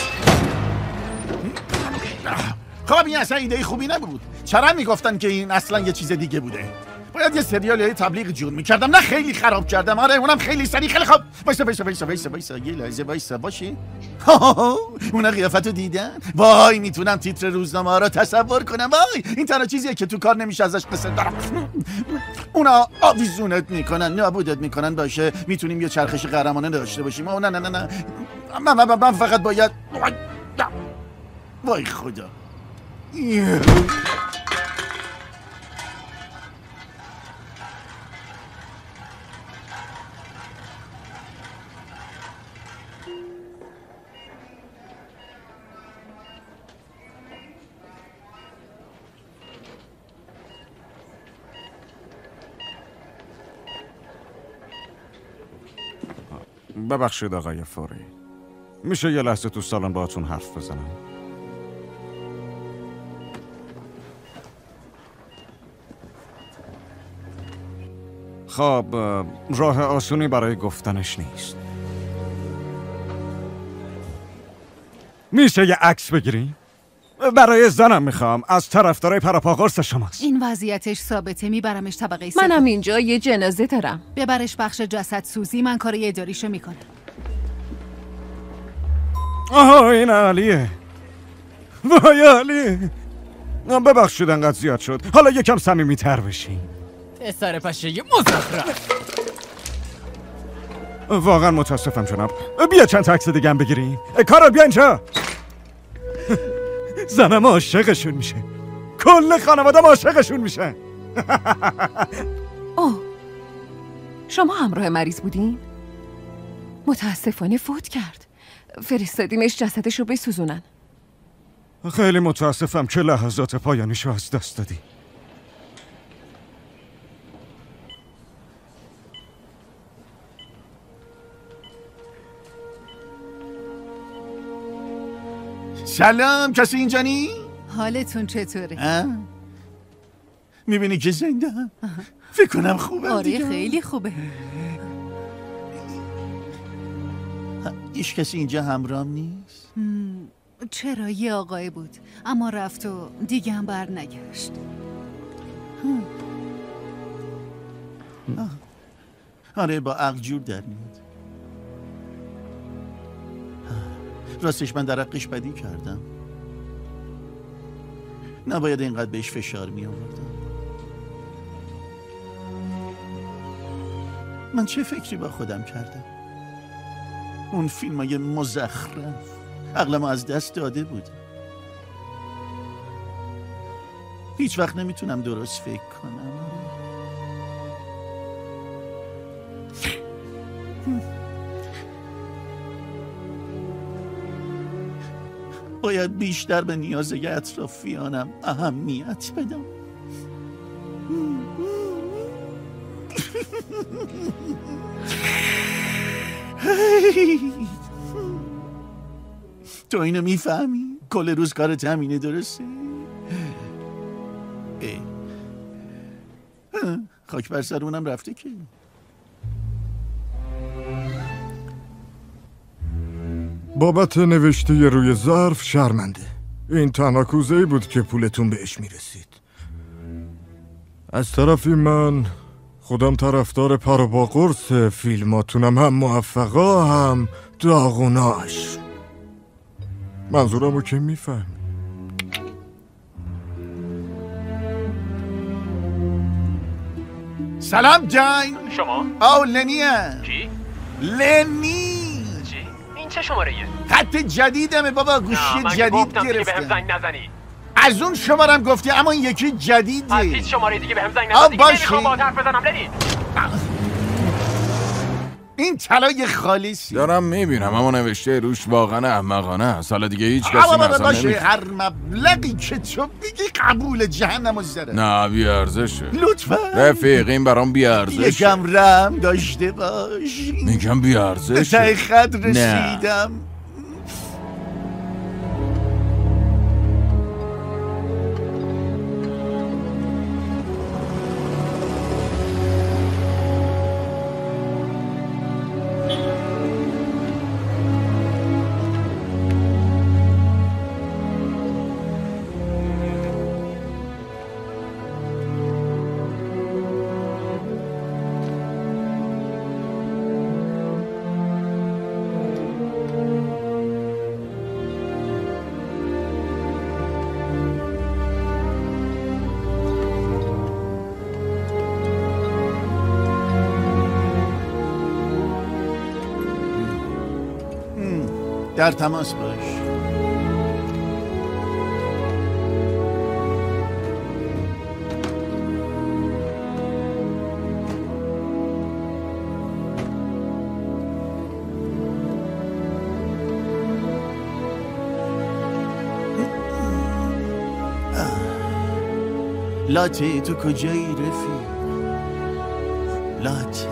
S3: خب این اصلا ایده خوبی نبود. چرا میگفتن که این اصلا یه چیز دیگه بوده؟ باید یه سریال یا تبلیغ جور میکردم. نه خیلی خراب کردم. آره اونم خیلی سریع. خیلی خوب. وایسا یه لحظه وایسا باشه. اونا قیافتو دیدن؟ وای میتونم تیتر روزنامه ها رو تصور کنم. وای این تنها چیزیه که تو کار نمیشه ازش قصه دارم. اونا آویزونت میکنن، نابودت میکنن. باشه میتونیم یه چرخش قهرمانه داشته باشیم. نه من فقط باید وای خدا.
S6: ببخشید آقای فوری، میشه یه لحظه تو سالن باهاتون حرف بزنم؟ خب راه آسونی برای گفتنش نیست. میشه یه عکس بگیری؟ برای زنم میخوام، از طرفدارای پراپاقرص شماست.
S5: این وضعیتش ثابته، میبرمش طبقه سه.
S22: منم اینجا یه جنازه دارم.
S5: ببرش بخش جسد سوزی، من کار اداریشو میکنم.
S6: آها این عالیه. وای عالیه. ببخشید انقدر زیاد شد، حالا یکم صمیمی‌تر بشین.
S11: پسر پشه مزخرف.
S6: واقعا متاسفم جناب. بیا چند تا عکس دیگه هم بگیریم. کارل بیا اینجا. زنم عاشقشون میشه، کل خانوادم عاشقشون میشن.
S22: اوه شما همراه مریض بودین؟ متاسفانه فوت کرد. فرستادیمش جسدشو بسوزونن.
S6: خیلی متاسفم که لحظات پایانیشو از دست دادی.
S3: سلام، کسی اینجا نی؟
S5: حالتون چطوره؟
S3: میبینی که زنده هم؟ فکر کنم خوبه.
S5: آره خیلی خوبه.
S3: هیچ کسی اینجا همراهم نیست؟
S5: چرا یه آقای بود اما رفت و دیگه هم بر نگشت.
S3: آره با عقل جور در میاد. راستش من در حقش بدی کردم. نباید اینقدر بهش فشار می آوردم. من چه فکری با خودم کردم؟ اون فیلمای مزخرف عقلمو از دست داده بود. هیچ وقت نمیتونم درست فکر کنم. باید بیشتر به نیازهای اطرافیانم اهمیت بدم. تو اینو میفهمی؟ کل روز کارت همینه، درسته؟ خاک بر سر اونم رفته که.
S16: بابت نوشته روی ظرف شرمنده. این تنها کوزه‌ای بود که پولتون بهش میرسید. از طرفی من خودم طرفدار پر و با قرص فیلماتونم، هم موفقا هم داغوناش. منظورمو که میفهم.
S3: سلام جان.
S2: شما؟
S3: لنیه.
S2: کی؟
S3: لنی.
S2: چی؟ این چه شماره‌ایه؟
S3: خط جدیدمه بابا، گوشی جدید گرفتم.
S2: بهم زنگ نزنی.
S3: از اون شمارم گفتی، اما این یکی جدیده.
S2: از هیچ شماره دیگه بهم زنگ نزنی. نمیخوام با حرف بزنم لنی.
S3: این طلای خالصی
S19: دارم میبینم، اما نوشته روش واقعا احمقانه است. حالا دیگه هیچ کسی مثلا
S3: باشه هر مبلغی که تو بگی قبول، جهنم و زره.
S19: نه بی ارزشه
S3: لطفا
S19: رفیق، این برام بی ارزشه.
S3: یکم رحم داشته باش.
S19: میگم بی ارزشه.
S3: ته خط رسیدم. در تماس باش. لاته تو کجایی رفیق؟ لاته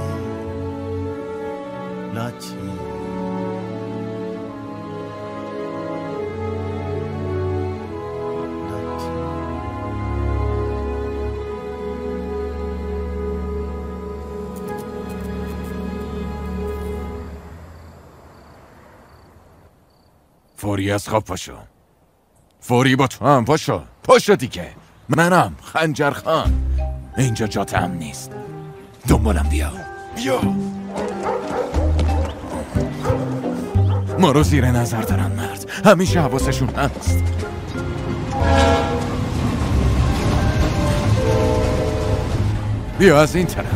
S19: فوری از خواب پاشو. فوری با تو هم پاشو دیگه. منم خنجرخان. اینجا جات هم نیست. دنبالم بیا. ما رو زیر نظر دارن مرد. همیشه حواسشون هست. بیا از این طرف.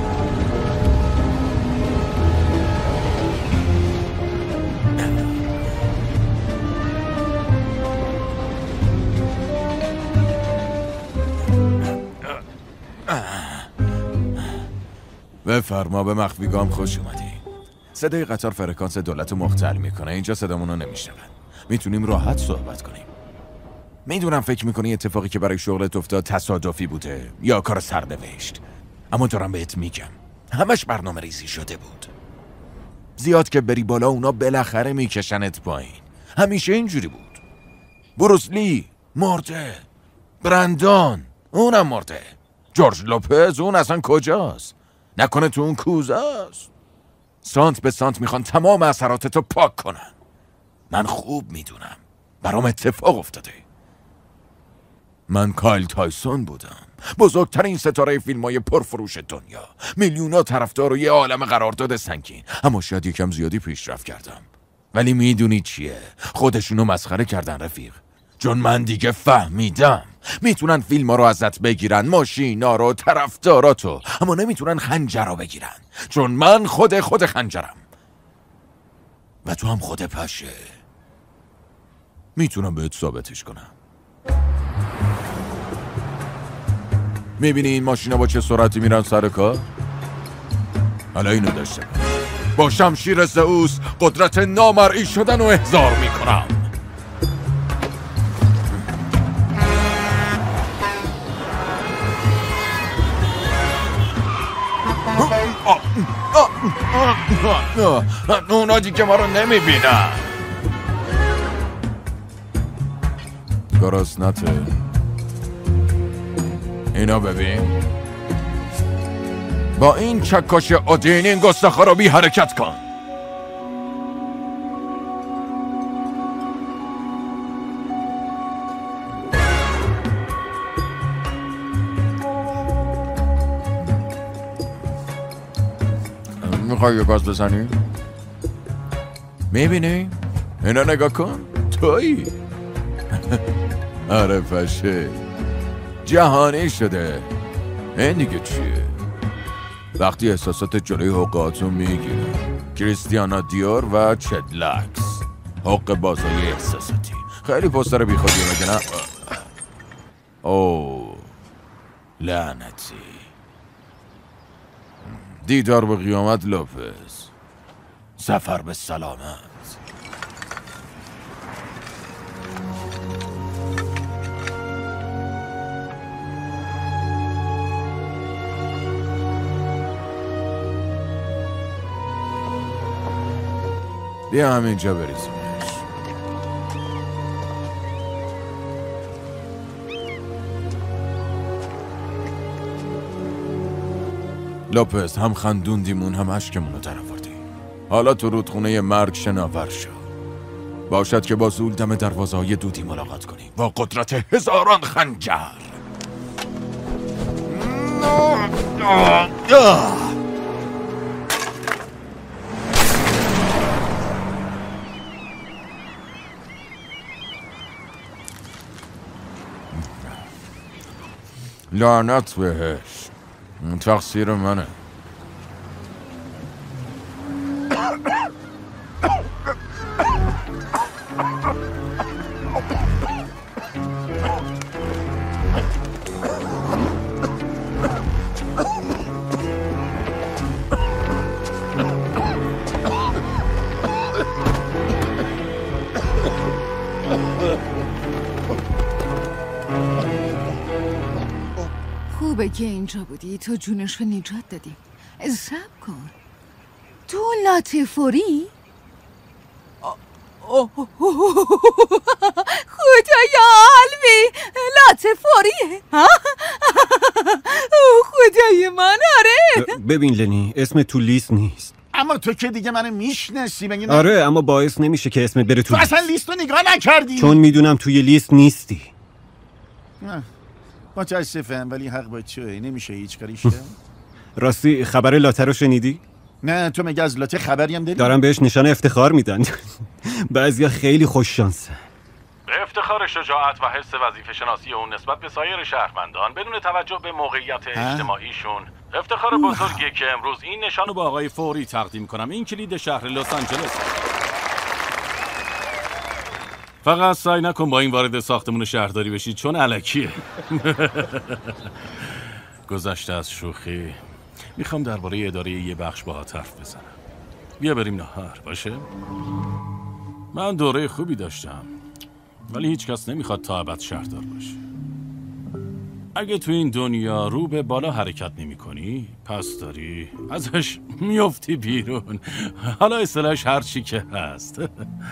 S19: بفرما، به مخفیگام خوش اومدی. صدای قطار فرکانس دولت رو مختل میکنه. اینجا صدامونو نمیشنون. میتونیم راحت صحبت کنیم. میدونم فکر میکنی اتفاقی که برای شغلت افتاد تصادفی بوده یا کار سرنوشت، اما دارم بهت میگم همش برنامه ریزی شده بود. زیاد که بری بالا اونا بالاخره میکشنت پایین. همیشه اینجوری بود. بروس لی مرده، برندان اونم مرده، جورج لوپز اون اصلا کجاست؟ نکنه تو اون کوزه است؟ سانت به سانت میخوان تمام اثراتتو پاک کنن. من خوب میدونم، برام اتفاق افتاده. من کایل تایسون بودم. بزرگترین ستاره فیلم‌های پرفروش دنیا، میلیون‌ها طرفدار و یه عالم قرارداد سنگین. اما شاید یکم زیادی پیشرفت کردم. ولی میدونی چیه؟ خودشونو مسخره کردن رفیق. چون من دیگه فهمیدم میتونن فیلما رو ازت بگیرن، ماشینا رو، طرفداراتو، اما نمیتونن خنجر رو بگیرن. چون من خود خنجرم و تو هم خود پشه. میتونم بهت ثابتش کنم. میبینی این ماشینا با چه سرعتی میرن سر کار؟ حالا اینو داشته باش. با شمشیر زئوس قدرت نامرئی شدن رو احضار میکنم. اونا دیگه ما رو نمیبینن. گرسنته؟ اینا ببین. با این چکش عادین این گستاخا رو بی حرکت کن. میخوای یه گاز بزنی؟ میبینی؟ اینا نگاه کن. تویی. آره پشه جهانی شده. این دیگه چیه؟ وقتی احساسات جلوی حقاتو میگیره. کریستیانا دیور و چدلکس، حق بازای احساساتی. خیلی پستر بی خودی مگه نه؟ اوه لعنتی. دیدار به قیامت لوپز. سفر به سلامت. بیا همینجا بریزیمش. لوپز، هم خندوندیمون هم اشکمون رو در آوردی. حالا تو رودخونه مرگ شناور شو. باشد که با زول دم دروازه‌های دودی ملاقات کنی با قدرت هزاران خنجر. لعنت بهش. تقصیر منه.
S5: خوبه که اینجا بودی. تو جونش رو نجات دادی. صبر کن. تو لاته فوری؟ خدایا علوی لاته فوریه. خدای من. آره
S1: ببین لنی، اسم تو لیست نیست.
S3: اما تو که دیگه منو میشناسی. بگی
S1: آره اما باعث نمیشه که اسم بره تو
S3: لیست. اصلا لیست رو نگاه نکردی.
S1: چون میدونم توی لیست نیستی.
S3: متاسفم ولی حق با چیه؟ نمیشه هیچ کاریش کرد.
S1: راستی خبر لاته رو شنیدی؟
S3: نه تو مگه از لاته خبری هم داری؟
S1: دارم بهش نشان افتخار میدن. بعضیا خیلی خوش شانسن.
S20: به افتخار شجاعت و حس وظیفه شناسی اون نسبت به سایر شهروندان بدون توجه به موقعیت اجتماعیشون، افتخار بزرگیه که امروز این نشان رو به آقای فوری تقدیم کنم. این کلید شهر لس آنجلس. فقط سعی نکن با این وارد ساختمون شهرداری بشی چون الکیه. گذشته از شوخی. میخوام درباره اداره یه بخش باهات حرف بزنم. بیا بریم نهار باشه؟ من دوره خوبی داشتم ولی هیچ کس نمیخواد تا ابد شهردار باشه. اگه تو این دنیا رو به بالا حرکت نمی کنی پس داری ازش میفتی بیرون. حالا اصطلاحش هر چی که هست.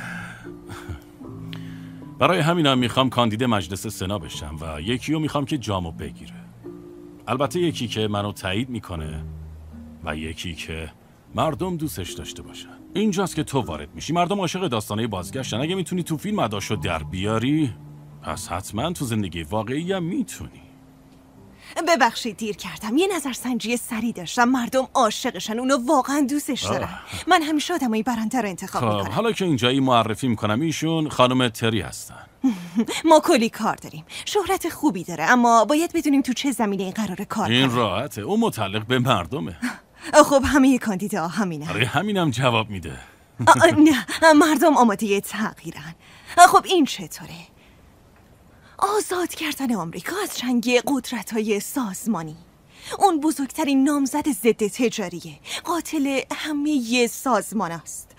S20: برای همینم میخوام کاندید مجلس سنا بشم و یکیو میخوام که جامو بگیره. البته یکی که منو تایید میکنه و یکی که مردم دوستش داشته باشن. اینجاست که تو وارد میشی. مردم عاشق داستانه بازگشتن. اگه میتونی تو فیلم اداشو در بیاری پس حتما تو زندگی واقعی هم میتونی.
S7: ببخشید دیر کردم. یه نظرسنجی سریع داشتم. مردم عاشقشن، اونو واقعا دوستش دارن. من همیشه آدمای برنده رو انتخاب میکنم.
S20: حالا که اینجایی معرفی میکنم، ایشون خانم تری هستن.
S7: ما کلی کار داریم. شهرت خوبی داره، اما باید بدونیم تو چه زمینه‌ای قراره کار کنه.
S20: این راحته، اون متعلق به مردمه.
S7: خب همه کاندیداها همینه.
S20: آره همینم جواب میده.
S7: نه، مردم آماده تغییرن. خب این چطوره؟ آزاد کردن آمریکا از چنگ قدرت‌های سازمانی. اون بزرگترین نامزد ضد تجاریه. قاتل همه سازمان است.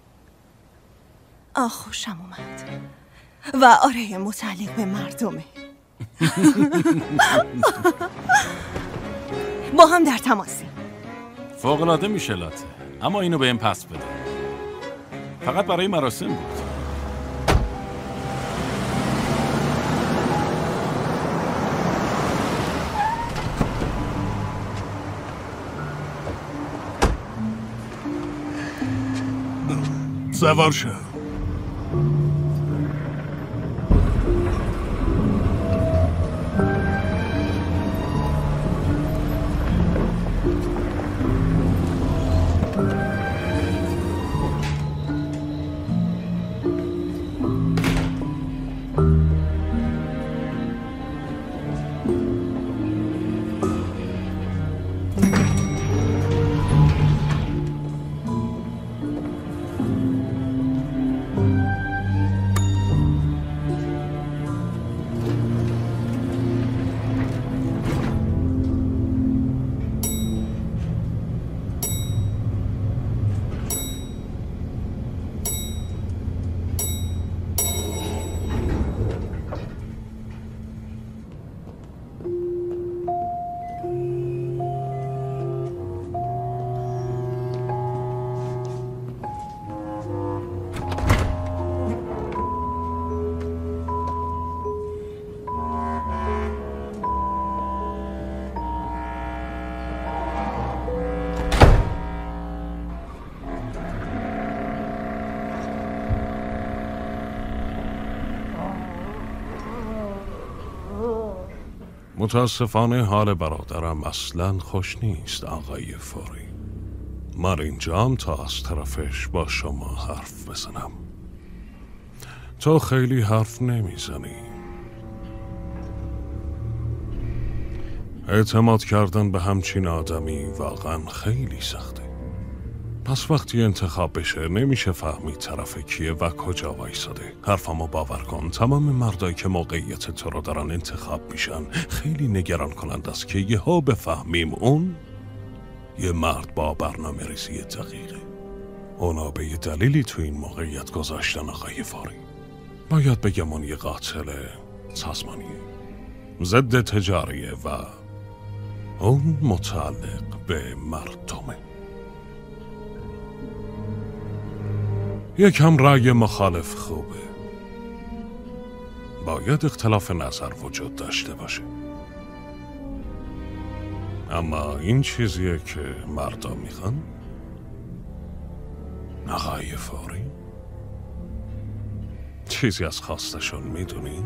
S7: خوشم اومد. و آره متعلق به مردمه. با هم در تماسی.
S20: فوق‌العاده میشه لاته، اما اینو بهم پس بده. فقط برای مراسم بود.
S4: سوار شو. متاسفانه حال برادرم اصلا خوش نیست آقای فوری. من اینجام تا از طرفش با شما حرف بزنم. تو خیلی حرف نمیزنی. اعتماد کردن به همچین آدمی واقعا خیلی سخته. پس وقتی انتخاب بشه نمیشه فهمید طرف کیه و کجا وایساده. حرفمو باور کن، تمام مردایی که موقعیت تو رو دارن انتخاب میشن خیلی نگران کنند است که یهو بفهمیم اون یه مرد با برنامه ریزی دقیقه. اونا به یه دلیلی تو این موقعیت گذاشتن آقای فاری. باید بگم اون یه قاتل سازمانیه، ضد تجاریه و اون متعلق به مردمه. یکم رأی مخالف خوبه. باید اختلاف نظر وجود داشته باشه، اما این چیزیه که مردم میخوان. آقای فوری چیزی از خواستشون میدونین؟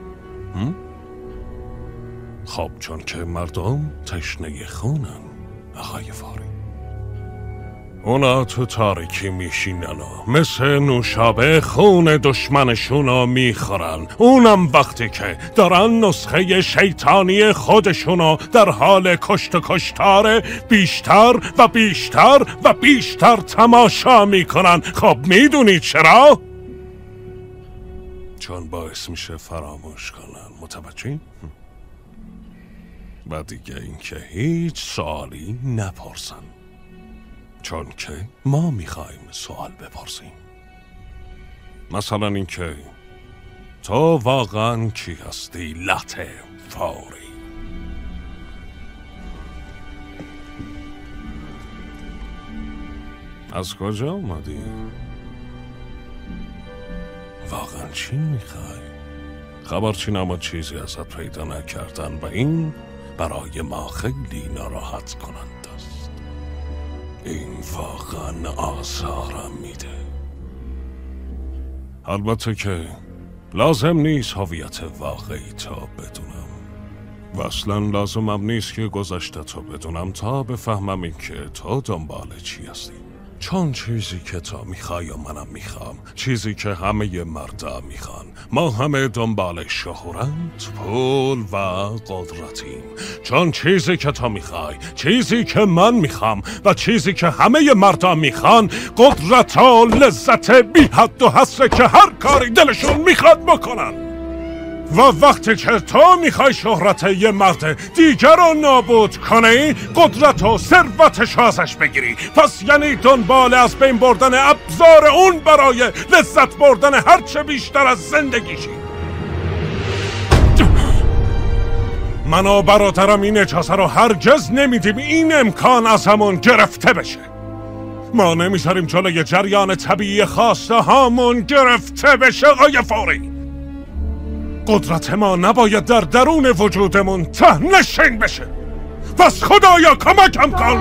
S4: خب چون که مردم تشنه خونن آقای فوری. اونا تو تاریکی میشینن و مثل نوشابه خون دشمنشونو میخورن. اونم وقتی که دارن نسخه شیطانی خودشونو در حال کشت و کشتار بیشتر و بیشتر و بیشتر تماشا میکنن. خب میدونی چرا؟ چون باعث میشه فراموش کنن. متوجه؟ و دیگه اینکه هیچ سوالی نپرسن، چون که ما میخوایم سوال بپرسیم. مثلا اینکه تو واقعا کی هستی لاته فوری؟ از کجا اومدی؟ واقعا چی میخوای؟ خبرچین اما چیزی ازت پیدا نکردن و این برای ما خیلی ناراحت کننده است. این واقعا آزارم میده. البته که لازم نیست هویت واقعی تا بدونم. و اصلا لازمم نیست که گذشته تو بدونم تا بفهمم این که تو دنبال چی هستی. چون چیزی که تو میخوای و منم میخوام، چیزی که همه مردا میخوان، ما همه دنبال شهرت، پول و قدرتیم. چون چیزی که تو میخوای، چیزی که من میخوام و چیزی که همه مردا میخوان، قدرت و لذت بی حد و حصر که هر کاری دلشون میخواد بکنن. و وقتی که تو میخوای شهرت یه مرد دیگر رو نابود کنی، قدرت و ثروتش ازش بگیری، پس یعنی دنبال از بین بردن ابزار اون برای لذت بردن هرچه بیشتر از زندگیشی. من و برادرم این اجازه رو هرگز نمیدیم این امکان از همون گرفته بشه. ما نمیذاریم جلوی جریان طبیعی خواسته هامون گرفته بشه. آقای فوری، قدرت ما نباید در درون وجودمون ته‌نشین بشه. پس خدایا کمکم کن.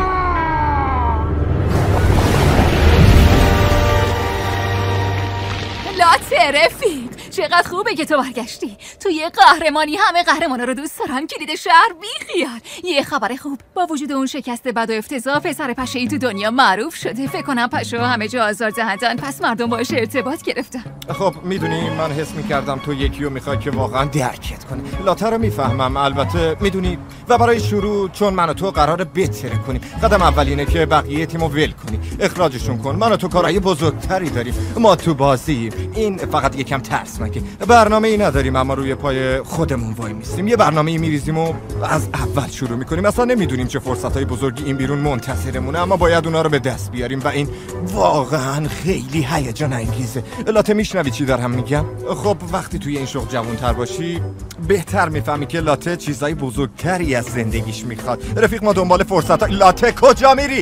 S21: لاته رفیق، چقدر خوبه که تو برگشتی. تو یه قهرمانی، همه قهرمانا رو دوست دارن. کلید شهر بیخیال. یه خبر خوب، با وجود اون شکست بد و افتضاح، پسر پشه‌ای تو دنیا معروف شده. فکر کنم پشه همه جا آزار دهندن، پس مردم باهاش ارتباط گرفتن.
S16: خب میدونی من حس میکردم تو یکی رو میخوای که واقعا درکت کنی. لاته رو میفهمم البته، میدونی. و برای شروع چون من و تو قراره بتره کنیم، قدم اول اینه که بقیه تیمو ول کنی، اخراجشون کن. من و تو کارهای بزرگتری داریم. ما تو بازی این فقط یکم ترسناکه. برنامه ای نداریم اما روی پای خودمون وای میستیم. یه برنامه ای میریزیم و از اول شروع میکنیم. اصلا نمیدونیم چه فرصتای بزرگی این بیرون منتظرمونه، اما باید اونا رو به دست بیاریم و این واقعا خیلی هیجان انگیزه. لاته میشنوی چی دارم میگم؟ خب وقتی توی این شغل جوان‌تر باشی بهتر میفهمی که لاته چیزای بزرگتری از زندگیش میخواد. رفیق ما دنبال فرصتای. لاته کجا میری؟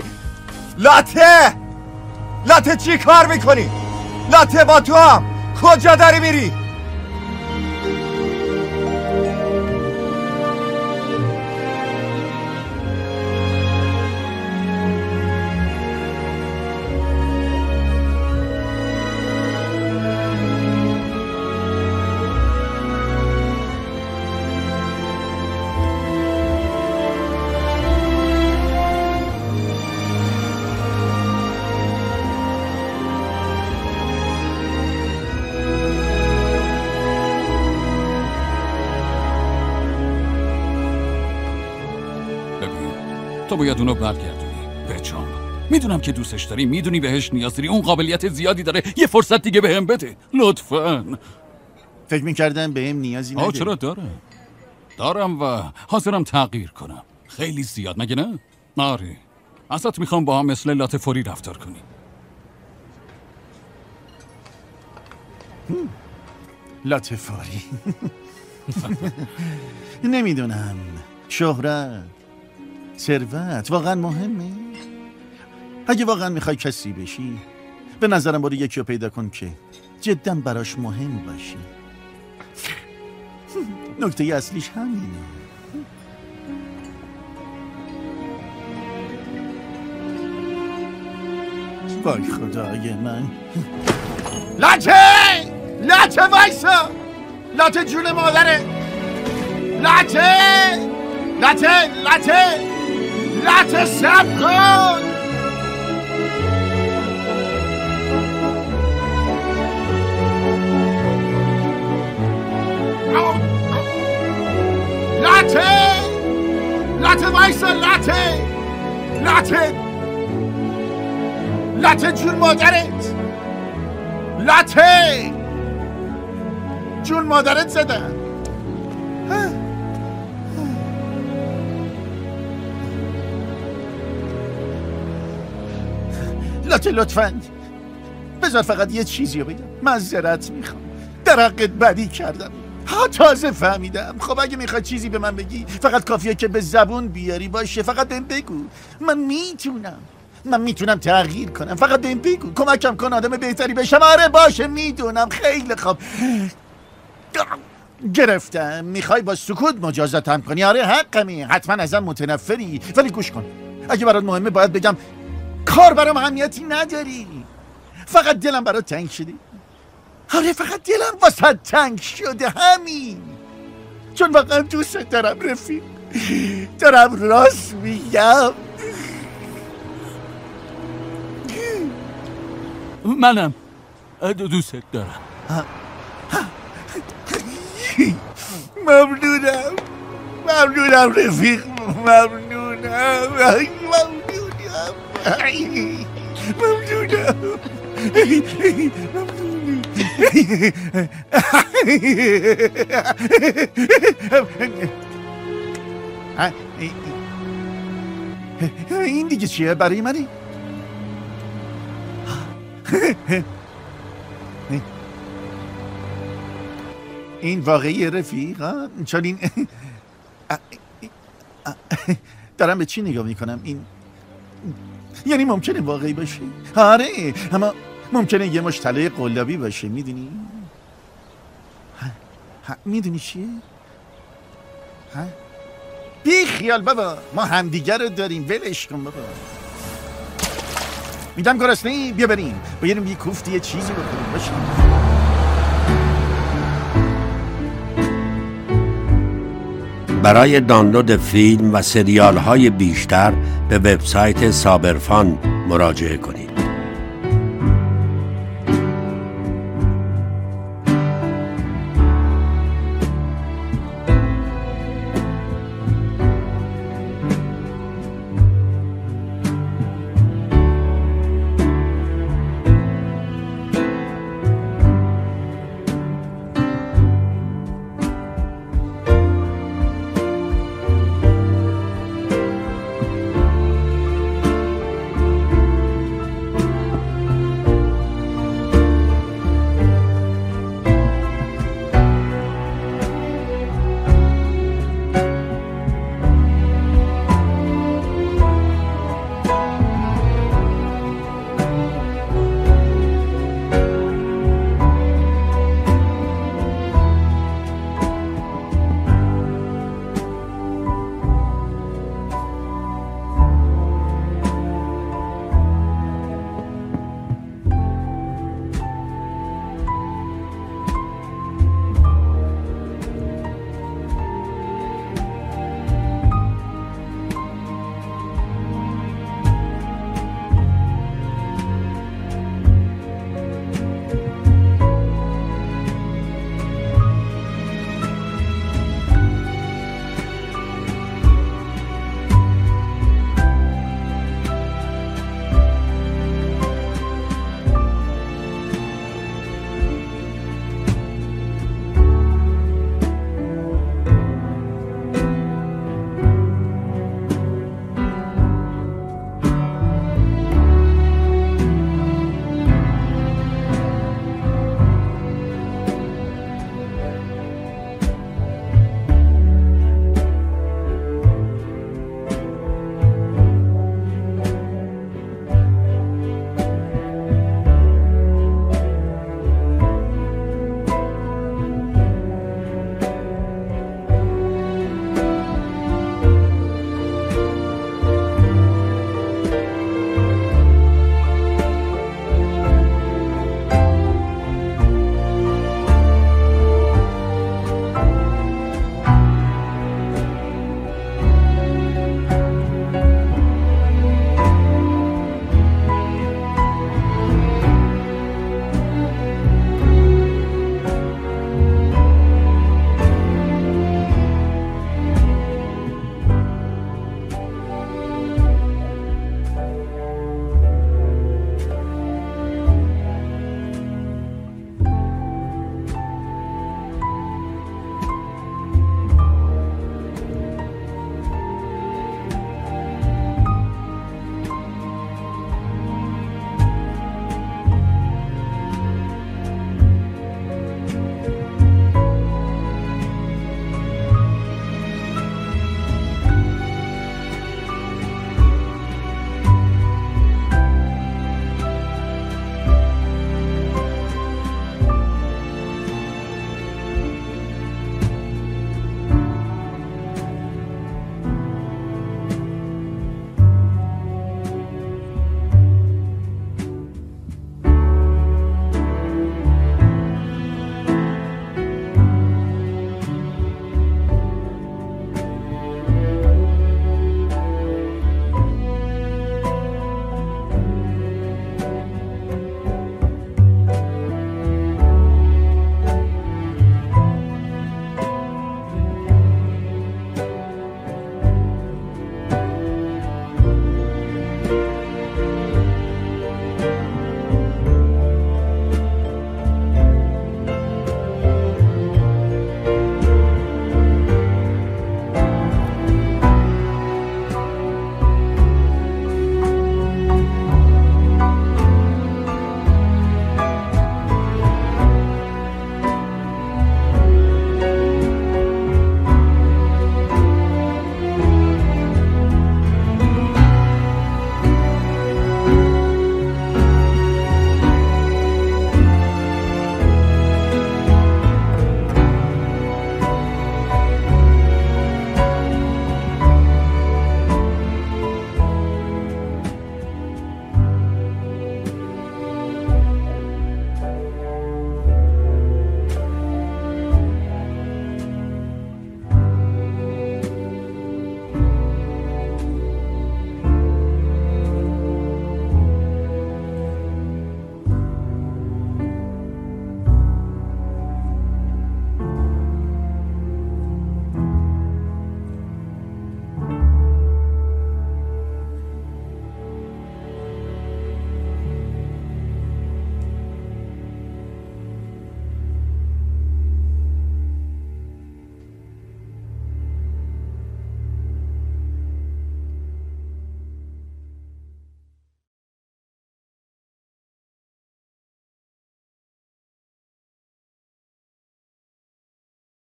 S16: لاته چی کار میکنی؟ لاته با تو هم کجا داری میری؟
S17: تو باید اونو برگردونی به جام. میدونم که دوستش داری، میدونی بهش نیاز داری، اون قابلیت زیادی داره. یه فرصت دیگه بهم بده لطفاً.
S3: فکر میکردم بهم نیازی نداری.
S17: چرا دارم و حاضرم تغییر کنم. خیلی زیاد مگه نه؟ آره، ازت میخوام با هم مثل لاته فوری رفتار کنی.
S3: لاته فوری. نمیدونم، شهرت، ثروت واقعا مهمه؟ اگه واقعا میخوای کسی بشی، به نظرم برو یکی رو پیدا کن که جدا براش مهم باشی. نکته اصلیش همینه. وای خدای من. لاته وایسا. لاته جون مادره. لاته سب کن. لاته وایسا. لاته جون مادرت. لاته جون مادرت زدن. لاته لطفاً بذار فقط یه چیزی رو بگم. معذرت میخوام، در حقت بدی کردم. تازه فهمیدم. خب اگه میخوای چیزی به من بگی فقط کافیه که به زبون بیاری باشه. فقط بهم بگو. من میتونم تغییر کنم. فقط بهم بگو. کمکم کن آدم بهتری بشم. آره باشه میدونم. خیلی خوب گرفتم. میخوای با سکوت مجازاتم کنی؟ آره حقمی. حتما ازم متنفری. ولی گوش کن، اگه برات مهمه باید بگم کار برام اهمیتی نداری. فقط دلم برات تنگ شده. آره فقط دلم واسه تنگ شده. همین. چون واقعا دوست دارم رفیق. دارم راست میگم.
S17: منم دوست دارم.
S3: ممنونم رفیق. ممنونم. این دیگه چیه برای منی؟ این واقعی رفیق؟ چون این دارم به چی نگاه میکنم؟ این یعنی ممکنه واقعی باشه؟ آره، اما ممکنه یه مش طلای قلابی باشه. میدونی؟ میدونی چیه؟ بی خیال بابا، ما همدیگر رو داریم، ولش کن بابا. میدم گرسنه‌ای؟ بیا بریم یه کوفتی یه چیزی بکنیم. باشه
S15: برای دانلود فیلم و سریال های بیشتر به وبسایت سابرفان مراجعه کنید.